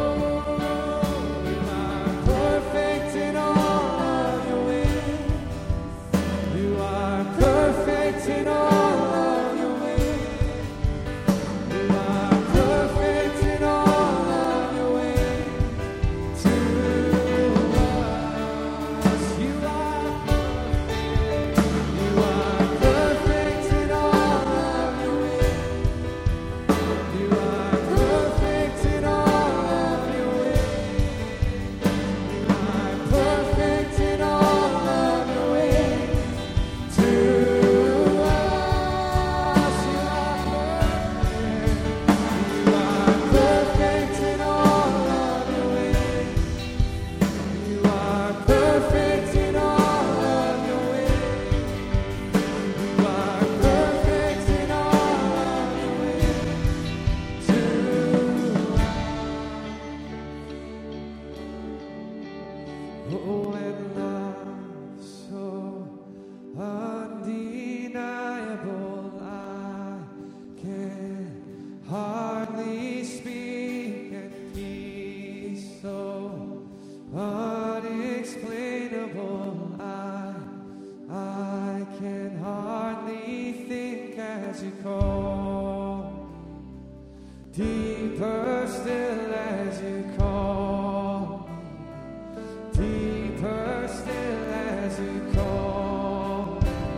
S2: Oh, you are perfect in all of your ways. You are perfect in all of your ways. You are perfect in all of your ways to us. You are perfect. You are perfect in all of your ways. You are perfect in all of your ways. You are perfect in all of your ways to us. You are perfect. You are perfect in all of your ways. You are perfect in all of your ways. You are perfect in all of your ways to us. Oh, and love so undeniable, I can hardly speak, and peace so unexplainable, I I can hardly think as you call, deeper still as you call, deeper still as you call,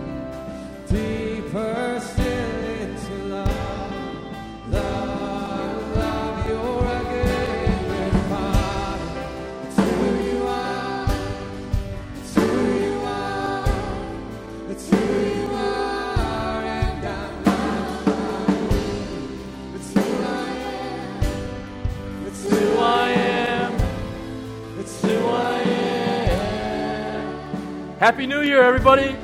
S2: deeper still into love, love, love. You're a good, good Father. It's who you are. It's who you are. It's who you are, and I'm loved by you. It's who I am. It's who I am. It's who I am.
S1: Happy New Year, everybody.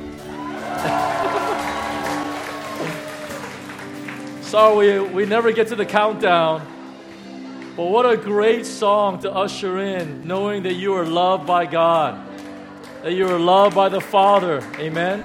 S1: Sorry, we, we never get to the countdown. But what a great song to usher in, knowing that you are loved by God, that you are loved by the Father. Amen.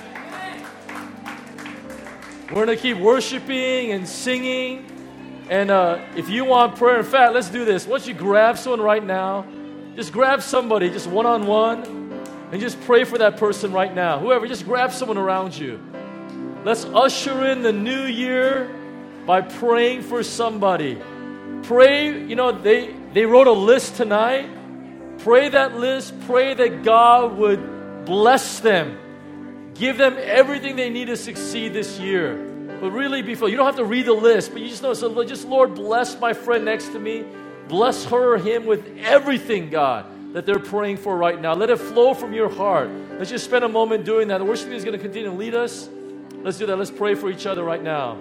S1: We're going to keep worshiping and singing. And uh, if you want prayer, in fact, let's do this. Why don't you grab someone right now? Just grab somebody, just one-on-one, and just pray for that person right now. Whoever, just grab someone around you. Let's usher in the new year by praying for somebody. Pray, you know, they, they wrote a list tonight. Pray that list. Pray that God would bless them. Give them everything they need to succeed this year. But really, before, you don't have to read the list, but you just know, so just Lord, bless my friend next to me. Bless her or him with everything, God, that they're praying for right now. Let it flow from your heart. Let's just spend a moment doing that. The worship team is going to continue to lead us. Let's do that. Let's pray for each other right now.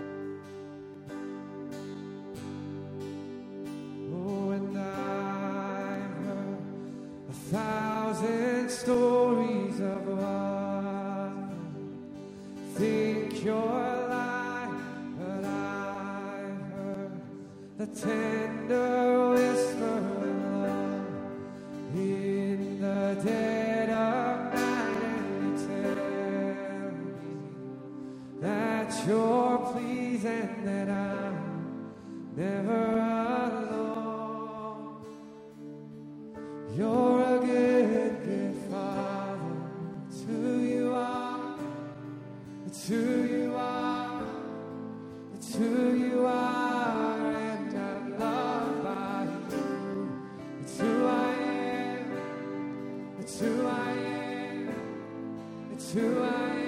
S2: Oh, and I've heard a thousand stories of love. Think you're alive, but I've heard the tender whisper of love in the dead of night, and you tell me that you're pleased and that I'm never alone. You're a good, good Father. It's who you are. It's who you are. It's who you are, and I'm loved by you. It's who I am. It's who I am. It's who I am.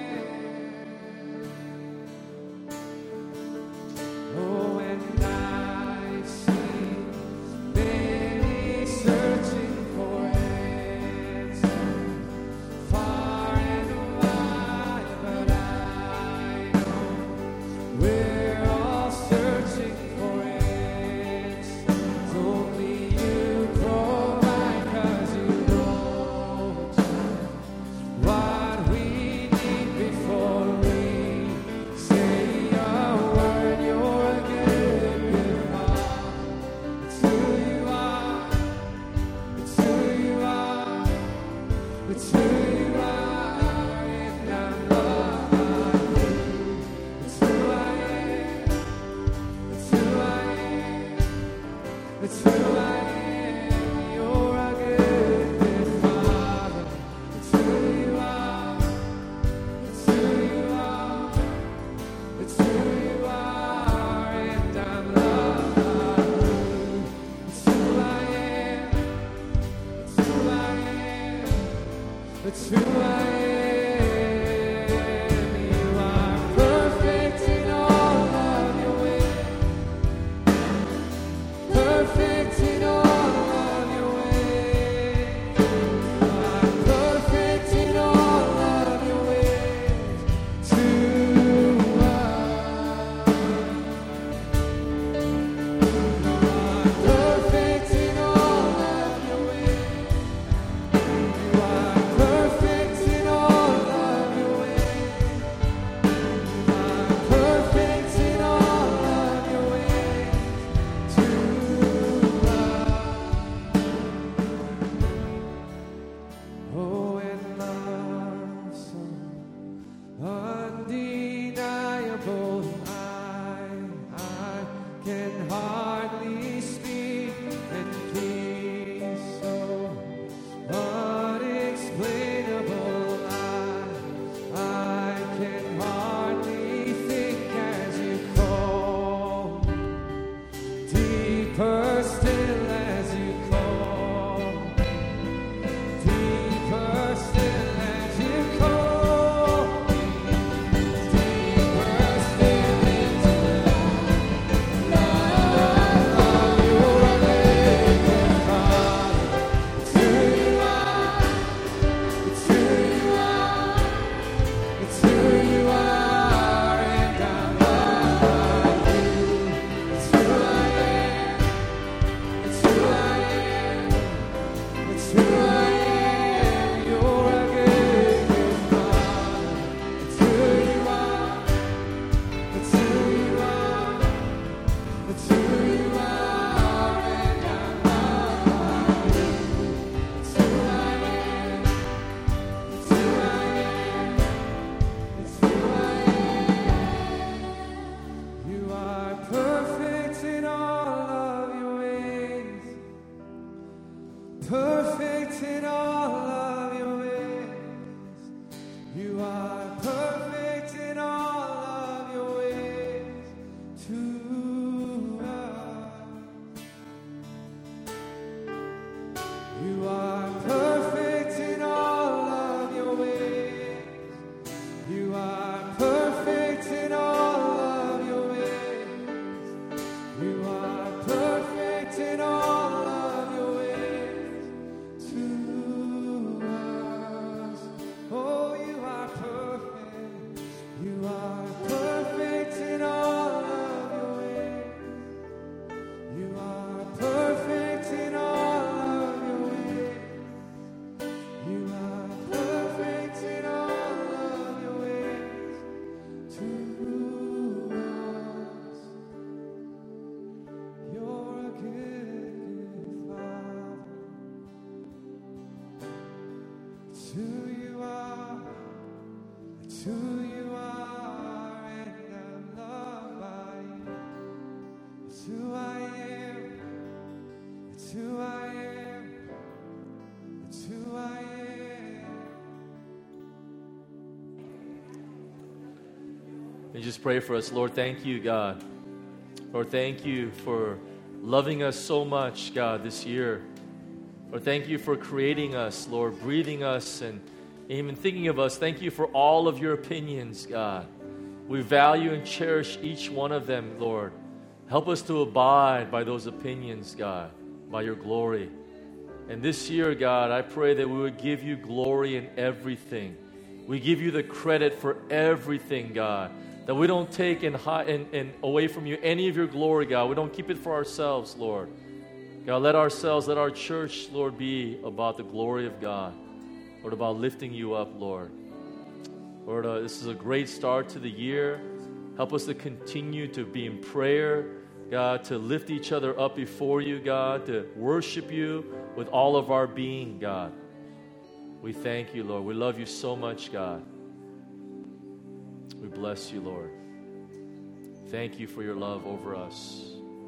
S2: Oh, and I've seen many searching for answers, far and wide, but I know we're all searching for answers. Only you provide, 'cause you know just what we need before we say a word. You're a good, good Father. It's who you are. It's who you are. It's who you are, and I'm loved by you. It's who I am. It's who I am. It's who I am. You're a good, good Father. It's who you are. It's who you are. It's who you are, and I'm loved by you. It's who I am. It's who I am. It's who I am. You are perfect in all of your ways. Perfect in all of your ways. You are perfect in all of your ways to us. You are perfect in all of your ways. You are perfect
S1: And just pray for us. Lord, thank you, God. Lord, thank you for loving us so much, God, this year. Lord, thank you for creating us, Lord, breathing us and even thinking of us. Thank you for all of your opinions, God. We value and cherish each one of them, Lord. Help us to abide by those opinions, God, by your glory. And this year, God, I pray that we would give you glory in everything. We give you the credit for everything, God. That we don't take and, hide and, and away from you any of your glory, God. We don't keep it for ourselves, Lord. God, let ourselves, let our church, Lord, be about the glory of God. Lord, about lifting you up, Lord. Lord, uh, this is a great start to the year. Help us to continue to be in prayer, God, to lift each other up before you, God, to worship you with all of our being, God. We thank you, Lord. We love you so much, God. We bless you, Lord. Thank you for your love over us.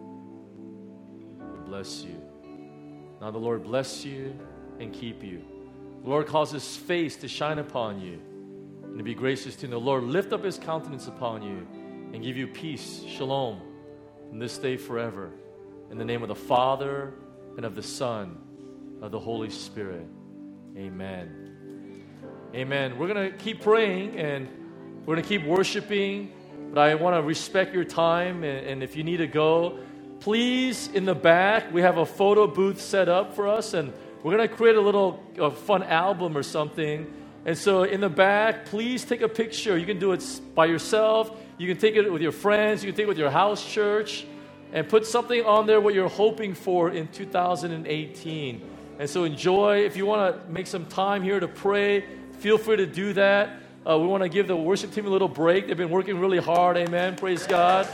S1: We bless you. Now the Lord bless you and keep you. The Lord cause His face to shine upon you and to be gracious to you. The Lord lift up His countenance upon you and give you peace, shalom, from this day forever. In the name of the Father and of the Son, of the Holy Spirit. Amen. Amen. We're going to keep praying and we're going to keep worshiping, but I want to respect your time, and, and if you need to go, please, in the back, we have a photo booth set up for us, and we're going to create a little a fun album or something. And so in the back, please take a picture. You can do it by yourself. You can take it with your friends. You can take it with your house church, and put something on there what you're hoping for in two thousand eighteen. And so enjoy. If you want to make some time here to pray, feel free to do that. Uh, we want to give the worship team a little break. They've been working really hard. Amen. Praise God.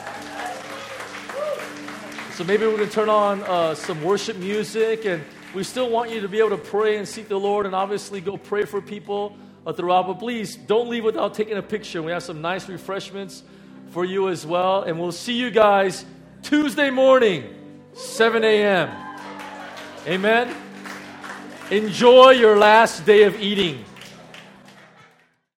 S1: So maybe we're going to turn on uh, some worship music, and we still want you to be able to pray and seek the Lord, and obviously go pray for people uh, throughout. But please don't leave without taking a picture. We have some nice refreshments for you as well. And we'll see you guys Tuesday morning, seven a.m. Amen. Enjoy your last day of eating.